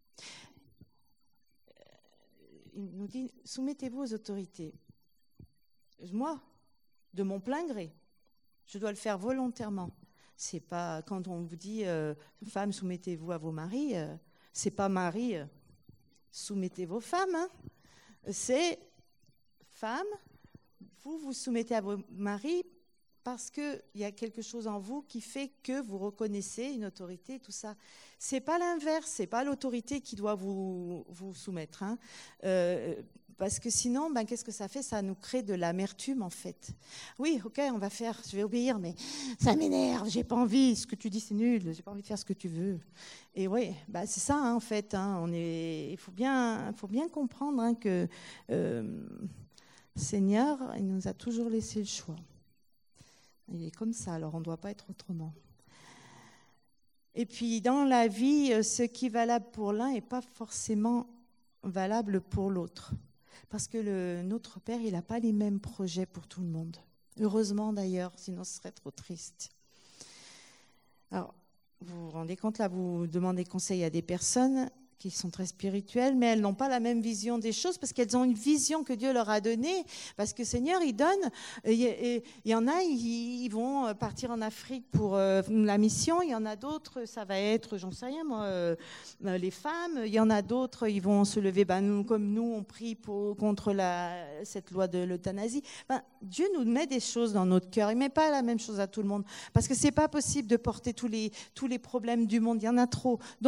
Il nous dit, soumettez-vous aux autorités. Moi, de mon plein gré, je dois le faire volontairement. C'est pas quand on vous dit, euh, femmes, soumettez-vous à vos maris, euh, c'est pas mari, euh, soumettez vos femmes. Hein. C'est femmes, vous vous soumettez à vos maris parce qu'il y a quelque chose en vous qui fait que vous reconnaissez une autorité, tout ça. C'est pas l'inverse, c'est pas l'autorité qui doit vous, vous soumettre. Hein. Euh, parce que sinon, ben, qu'est-ce que ça fait? Ça nous crée de l'amertume, en fait. Oui, ok, on va faire, je vais obéir, mais ça m'énerve, j'ai pas envie, ce que tu dis, c'est nul, j'ai pas envie de faire ce que tu veux. Et oui, ben, c'est ça, hein, en fait. Hein, on est, il faut bien, faut bien comprendre hein, que euh, Seigneur, il nous a toujours laissé le choix. Il est comme ça, alors on ne doit pas être autrement. Et puis dans la vie, ce qui est valable pour l'un n'est pas forcément valable pour l'autre. Parce que le, notre Père, il n'a pas les mêmes projets pour tout le monde. Heureusement d'ailleurs, sinon ce serait trop triste. Alors, vous vous rendez compte, là, vous demandez conseil à des personnes qui sont très spirituelles, mais elles n'ont pas la même vision des choses parce qu'elles ont une vision que Dieu leur a donnée, parce que Seigneur, il donne, il y en a, ils vont partir en Afrique pour la mission, il y en a d'autres, ça va être, j'en sais rien moi, les femmes, il y en a d'autres, ils vont se lever, ben, nous, comme nous, on prie pour, contre la, cette loi de l'euthanasie. Ben, Dieu nous met des choses dans notre cœur, il ne met pas la même chose à tout le monde, parce que ce n'est pas possible de porter tous les, tous les problèmes du monde, il y en a trop. Donc,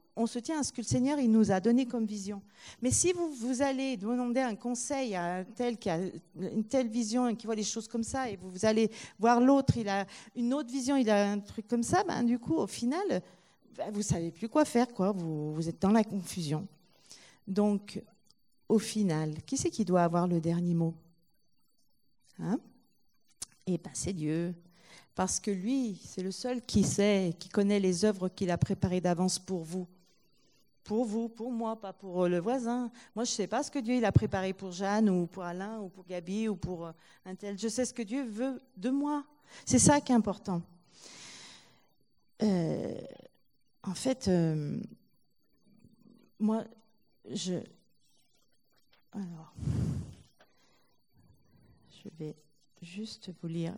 on se tient à ce que le Seigneur il nous a donné comme vision. Mais si vous, vous allez demander un conseil à un tel qui a une telle vision et qui voit les choses comme ça, et vous, vous allez voir l'autre, il a une autre vision, il a un truc comme ça, ben, du coup, au final, ben, vous ne savez plus quoi faire, quoi. Vous, vous êtes dans la confusion. Donc, au final, qui c'est qui doit avoir le dernier mot? Hein? Eh bien, c'est Dieu. Parce que lui, c'est le seul qui sait, qui connaît les œuvres qu'il a préparées d'avance pour vous. Pour vous, pour moi, pas pour le voisin. Moi, je ne sais pas ce que Dieu il a préparé pour Jeanne ou pour Alain ou pour Gabi ou pour un tel. Je sais ce que Dieu veut de moi. C'est ça qui est important. Euh, en fait, euh, moi, je... Alors, je vais juste vous lire.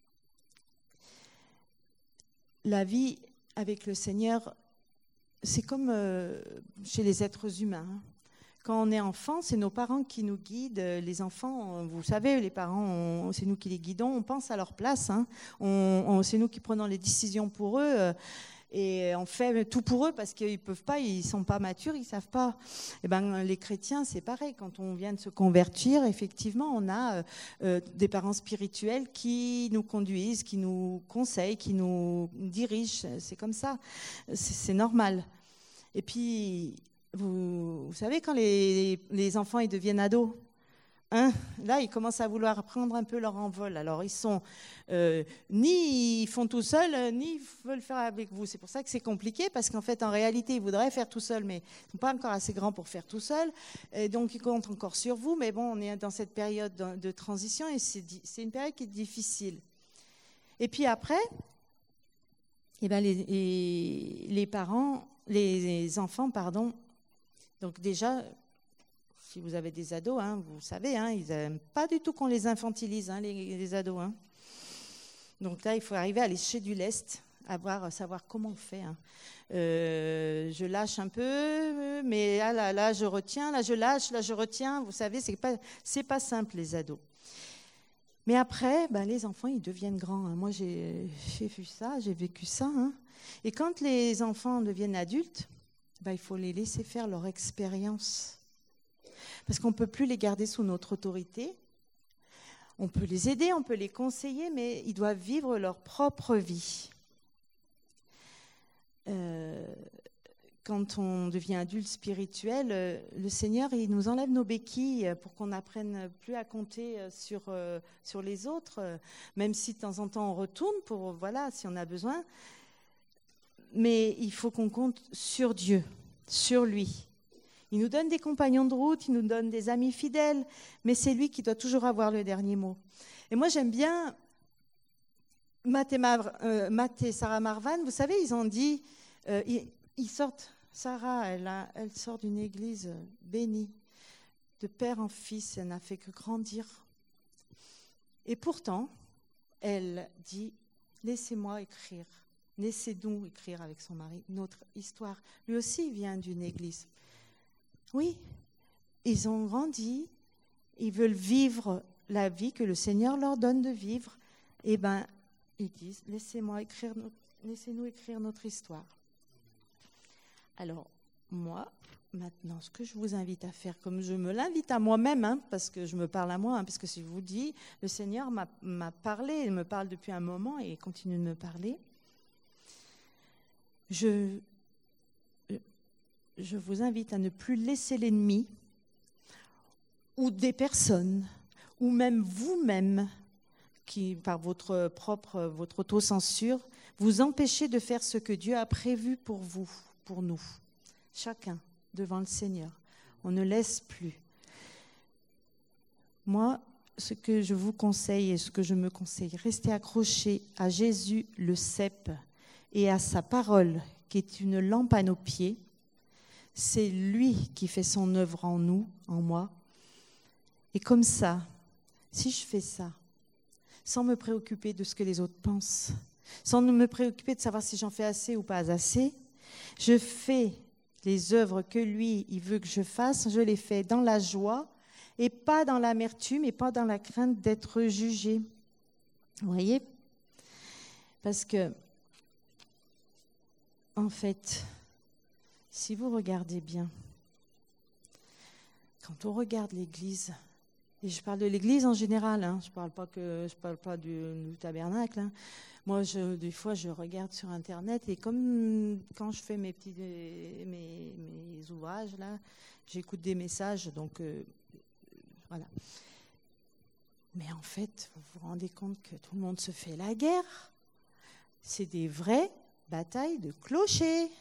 La vie avec le Seigneur, c'est comme euh, chez les êtres humains. Quand on est enfant, c'est nos parents qui nous guident. Les enfants, vous savez, les parents, on, c'est nous qui les guidons. On pense à leur place. Hein. On, on, c'est nous qui prenons les décisions pour eux. Et on fait tout pour eux parce qu'ils ne peuvent pas, ils ne sont pas matures, ils ne savent pas. Et ben, les chrétiens, c'est pareil. Quand on vient de se convertir, effectivement, on a euh, des parents spirituels qui nous conduisent, qui nous conseillent, qui nous dirigent. C'est comme ça. C'est, c'est normal. Et puis, vous, vous savez, quand les, les enfants ils deviennent ados, Hein, là, ils commencent à vouloir prendre un peu leur envol. Alors, ils sont euh, ni ils font tout seuls, ni ils veulent faire avec vous. C'est pour ça que c'est compliqué, parce qu'en fait, en réalité, ils voudraient faire tout seuls, mais ils ne sont pas encore assez grands pour faire tout seuls. Et donc, ils comptent encore sur vous. Mais bon, on est dans cette période de, de transition et c'est, c'est une période qui est difficile. Et puis après, eh ben, les, les, les parents, les, les enfants, pardon, donc déjà... Si vous avez des ados, hein, vous savez, hein, ils n'aiment pas du tout qu'on les infantilise, hein, les, les ados. Hein. Donc là, il faut arriver à lécher du lest, à, voir, à savoir comment on fait. Hein. Euh, je lâche un peu, mais là, là, là, je retiens, là, je lâche, là, je retiens. Vous savez, ce n'est pas, c'est pas simple, les ados. Mais après, ben, les enfants, ils deviennent grands. Hein. Moi, j'ai, j'ai vu ça, j'ai vécu ça. Hein. Et quand les enfants deviennent adultes, ben, il faut les laisser faire leur expérience. Parce qu'on ne peut plus les garder sous notre autorité. On peut les aider, on peut les conseiller, mais ils doivent vivre leur propre vie. Euh, quand on devient adulte spirituel, le Seigneur il nous enlève nos béquilles pour qu'on n'apprenne plus à compter sur, euh, sur les autres, même si de temps en temps on retourne pour, voilà, si on a besoin. Mais il faut qu'on compte sur Dieu, sur lui. Il nous donne des compagnons de route, il nous donne des amis fidèles, mais c'est lui qui doit toujours avoir le dernier mot. Et moi, j'aime bien Matt et, Mar- euh, Matt et Sarah Marvan. Vous savez, ils ont dit, euh, ils, ils sortent, Sarah, elle, a, elle sort d'une église bénie, de père en fils, elle n'a fait que grandir. Et pourtant, elle dit, laissez-moi écrire, laissez-nous écrire avec son mari notre histoire. Lui aussi, il vient d'une église. Oui, ils ont grandi, ils veulent vivre la vie que le Seigneur leur donne de vivre. Eh bien, ils disent, laissez-moi écrire, laissez-nous écrire notre histoire. Alors, moi, maintenant, ce que je vous invite à faire, comme je me l'invite à moi-même, hein, parce que je me parle à moi, hein, parce que si je vous dis, le Seigneur m'a, m'a parlé, il me parle depuis un moment et il continue de me parler. Je... Je vous invite à ne plus laisser l'ennemi ou des personnes, ou même vous-même, qui, par votre propre, votre autocensure, vous empêcher de faire ce que Dieu a prévu pour vous, pour nous, chacun, devant le Seigneur. On ne laisse plus. Moi, ce que je vous conseille et ce que je me conseille, restez accrochés à Jésus, le cep, et à sa parole, qui est une lampe à nos pieds. C'est lui qui fait son œuvre en nous, en moi. Et comme ça, si je fais ça, sans me préoccuper de ce que les autres pensent, sans me préoccuper de savoir si j'en fais assez ou pas assez, je fais les œuvres que lui, il veut que je fasse, je les fais dans la joie et pas dans l'amertume et pas dans la crainte d'être jugé. Vous voyez ? Parce que, en fait... si vous regardez bien, quand on regarde l'Église, et je parle de l'Église en général, hein, je ne parle pas, que, je parle pas du, du tabernacle, hein. Moi, je, des fois, je regarde sur Internet et comme quand je fais mes petits mes, mes ouvrages, là, j'écoute des messages, donc euh, voilà. Mais en fait, vous vous rendez compte que tout le monde se fait la guerre. C'est des vraies batailles de clochers.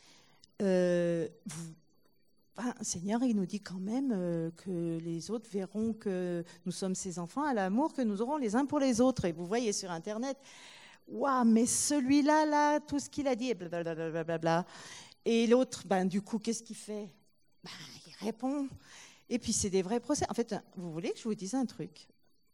Euh, vous, enfin, Seigneur, il nous dit quand même euh, que les autres verront que nous sommes ses enfants à l'amour que nous aurons les uns pour les autres. Et vous voyez sur Internet, waouh, mais celui-là, là, tout ce qu'il a dit, blablabla. Bla bla bla. Et l'autre, ben, du coup, qu'est-ce qu'il fait? Ben, il répond. Et puis, c'est des vrais procès. En fait, vous voulez que je vous dise un truc?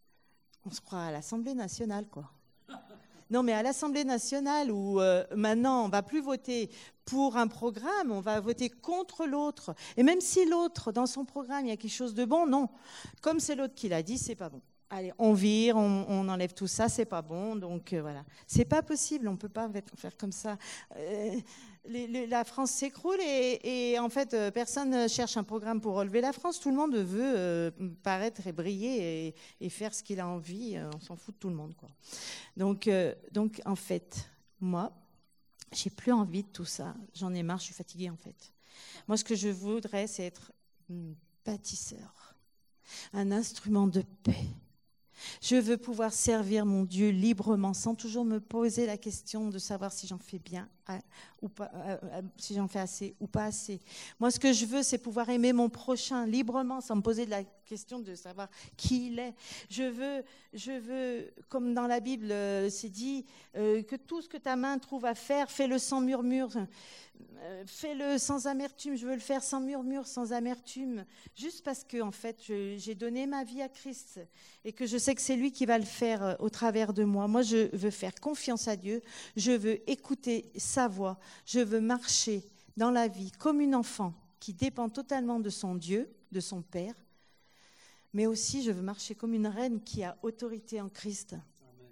On se croit à l'Assemblée nationale, quoi. Non, mais à l'Assemblée nationale, où euh, maintenant, on ne va plus voter pour un programme, on va voter contre l'autre. Et même si l'autre, dans son programme, il y a quelque chose de bon, non. Comme c'est l'autre qui l'a dit, c'est pas bon. Allez, on vire, on, on enlève tout ça, c'est pas bon, donc euh, voilà. C'est pas possible, on peut pas faire comme ça. Euh, les, les, la France s'écroule et, et en fait, euh, personne ne cherche un programme pour relever la France. Tout le monde veut euh, paraître et briller et, et faire ce qu'il a envie. On s'en fout de tout le monde, quoi. Donc, euh, donc en fait, moi, j'ai plus envie de tout ça. J'en ai marre, je suis fatiguée, en fait. Moi, ce que je voudrais, c'est être une bâtisseur, un instrument de paix. Je veux pouvoir servir mon Dieu librement, sans toujours me poser la question de savoir si j'en fais bien euh, ou pas, euh, si j'en fais assez ou pas assez. Moi, ce que je veux, c'est pouvoir aimer mon prochain librement, sans me poser la question de savoir qui il est. Je veux, je veux, comme dans la Bible, euh, c'est dit, euh, que tout ce que ta main trouve à faire, fais-le sans murmure. Euh, fais-le sans amertume, je veux le faire sans murmure, sans amertume, juste parce que en fait, je, j'ai donné ma vie à Christ et que je sais que c'est lui qui va le faire euh, au travers de moi. Moi, je veux faire confiance à Dieu, je veux écouter sa voix, je veux marcher dans la vie comme une enfant qui dépend totalement de son Dieu, de son Père, mais aussi je veux marcher comme une reine qui a autorité en Christ. Amen.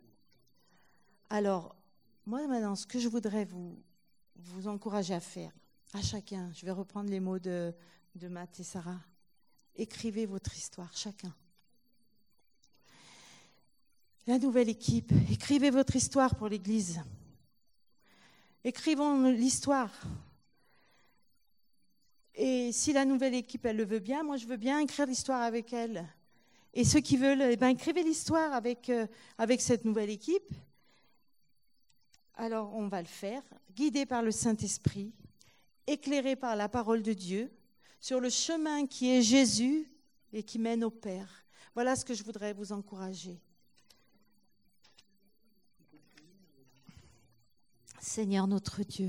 Alors, moi maintenant, ce que je voudrais vous vous encourager à faire, à chacun, je vais reprendre les mots de, de Matt et Sarah, écrivez votre histoire, chacun. La nouvelle équipe, écrivez votre histoire pour l'Église. Écrivons l'histoire. Et si la nouvelle équipe, elle le veut bien, moi je veux bien écrire l'histoire avec elle. Et ceux qui veulent, eh ben, écrivez l'histoire avec, euh, avec cette nouvelle équipe. Alors, on va le faire, guidé par le Saint-Esprit, éclairé par la parole de Dieu, sur le chemin qui est Jésus et qui mène au Père. Voilà ce que je voudrais vous encourager. Seigneur notre Dieu,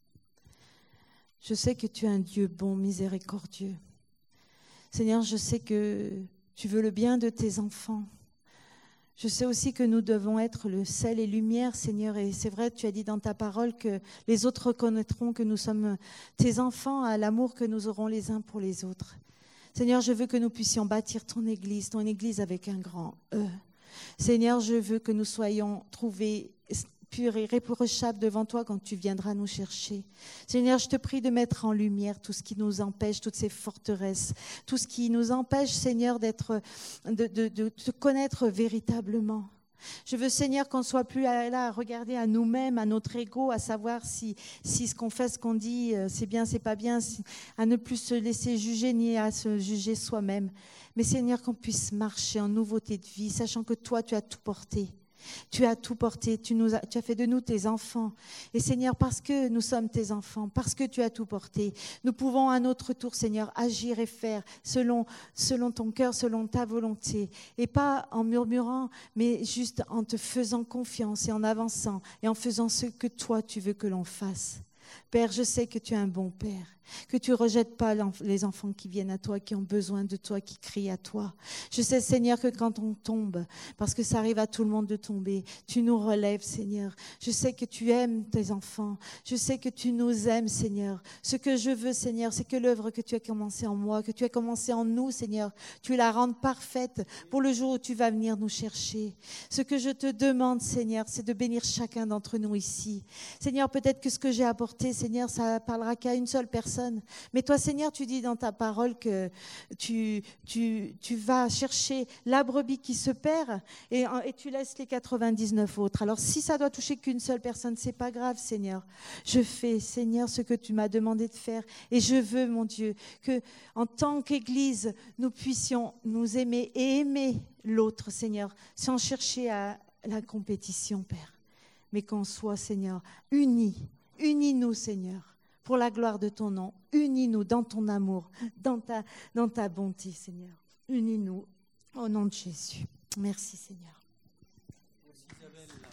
je sais que tu es un Dieu bon, miséricordieux. Seigneur, je sais que tu veux le bien de tes enfants. Je sais aussi que nous devons être le sel et lumière, Seigneur, et c'est vrai, tu as dit dans ta parole que les autres reconnaîtront que nous sommes tes enfants à l'amour que nous aurons les uns pour les autres. Seigneur, je veux que nous puissions bâtir ton Église, ton Église avec un grand E. Seigneur, je veux que nous soyons trouvés purs et irréprochables devant toi quand tu viendras nous chercher. Seigneur, je te prie de mettre en lumière tout ce qui nous empêche, toutes ces forteresses, tout ce qui nous empêche, Seigneur, d'être, de, de, de te connaître véritablement. Je veux, Seigneur, qu'on ne soit plus là à regarder à nous-mêmes, à notre ego, à savoir si, si ce qu'on fait, ce qu'on dit, c'est bien, c'est pas bien, à ne plus se laisser juger ni à se juger soi-même. Mais Seigneur, qu'on puisse marcher en nouveauté de vie, sachant que toi, tu as tout porté. Tu as tout porté, tu, nous as, tu as fait de nous tes enfants. Et Seigneur, parce que nous sommes tes enfants, parce que tu as tout porté, nous pouvons à notre tour, Seigneur, agir et faire selon, selon ton cœur, selon ta volonté. Et pas en murmurant, mais juste en te faisant confiance et en avançant et en faisant ce que toi, tu veux que l'on fasse. Père, je sais que tu es un bon Père, que tu ne rejettes pas les enfants qui viennent à toi, qui ont besoin de toi, qui crient à toi. Je sais, Seigneur, que quand on tombe, parce que ça arrive à tout le monde de tomber, tu nous relèves, Seigneur. Je sais que tu aimes tes enfants. Je sais que tu nous aimes, Seigneur. Ce que je veux, Seigneur, c'est que l'œuvre que tu as commencée en moi, que tu as commencée en nous, Seigneur, tu la rendes parfaite pour le jour où tu vas venir nous chercher. Ce que je te demande, Seigneur, c'est de bénir chacun d'entre nous ici. Seigneur, peut-être que ce que j'ai apporté, Seigneur, ça ne parlera qu'à une seule personne. personnes. Mais toi, Seigneur, tu dis dans ta parole que tu, tu, tu vas chercher la brebis qui se perd et, et tu laisses les quatre-vingt-dix-neuf autres. Alors, si ça doit toucher qu'une seule personne, c'est pas grave, Seigneur. Je fais, Seigneur, ce que tu m'as demandé de faire. Et je veux, mon Dieu, que en tant qu'Église, nous puissions nous aimer et aimer l'autre, Seigneur, sans chercher à la compétition, Père. Mais qu'on soit, Seigneur, unis. Unis-nous, Seigneur, pour la gloire de ton nom. Unis-nous dans ton amour, dans ta, dans ta bonté, Seigneur. Unis-nous au nom de Jésus. Merci, Seigneur. Merci, Isabelle.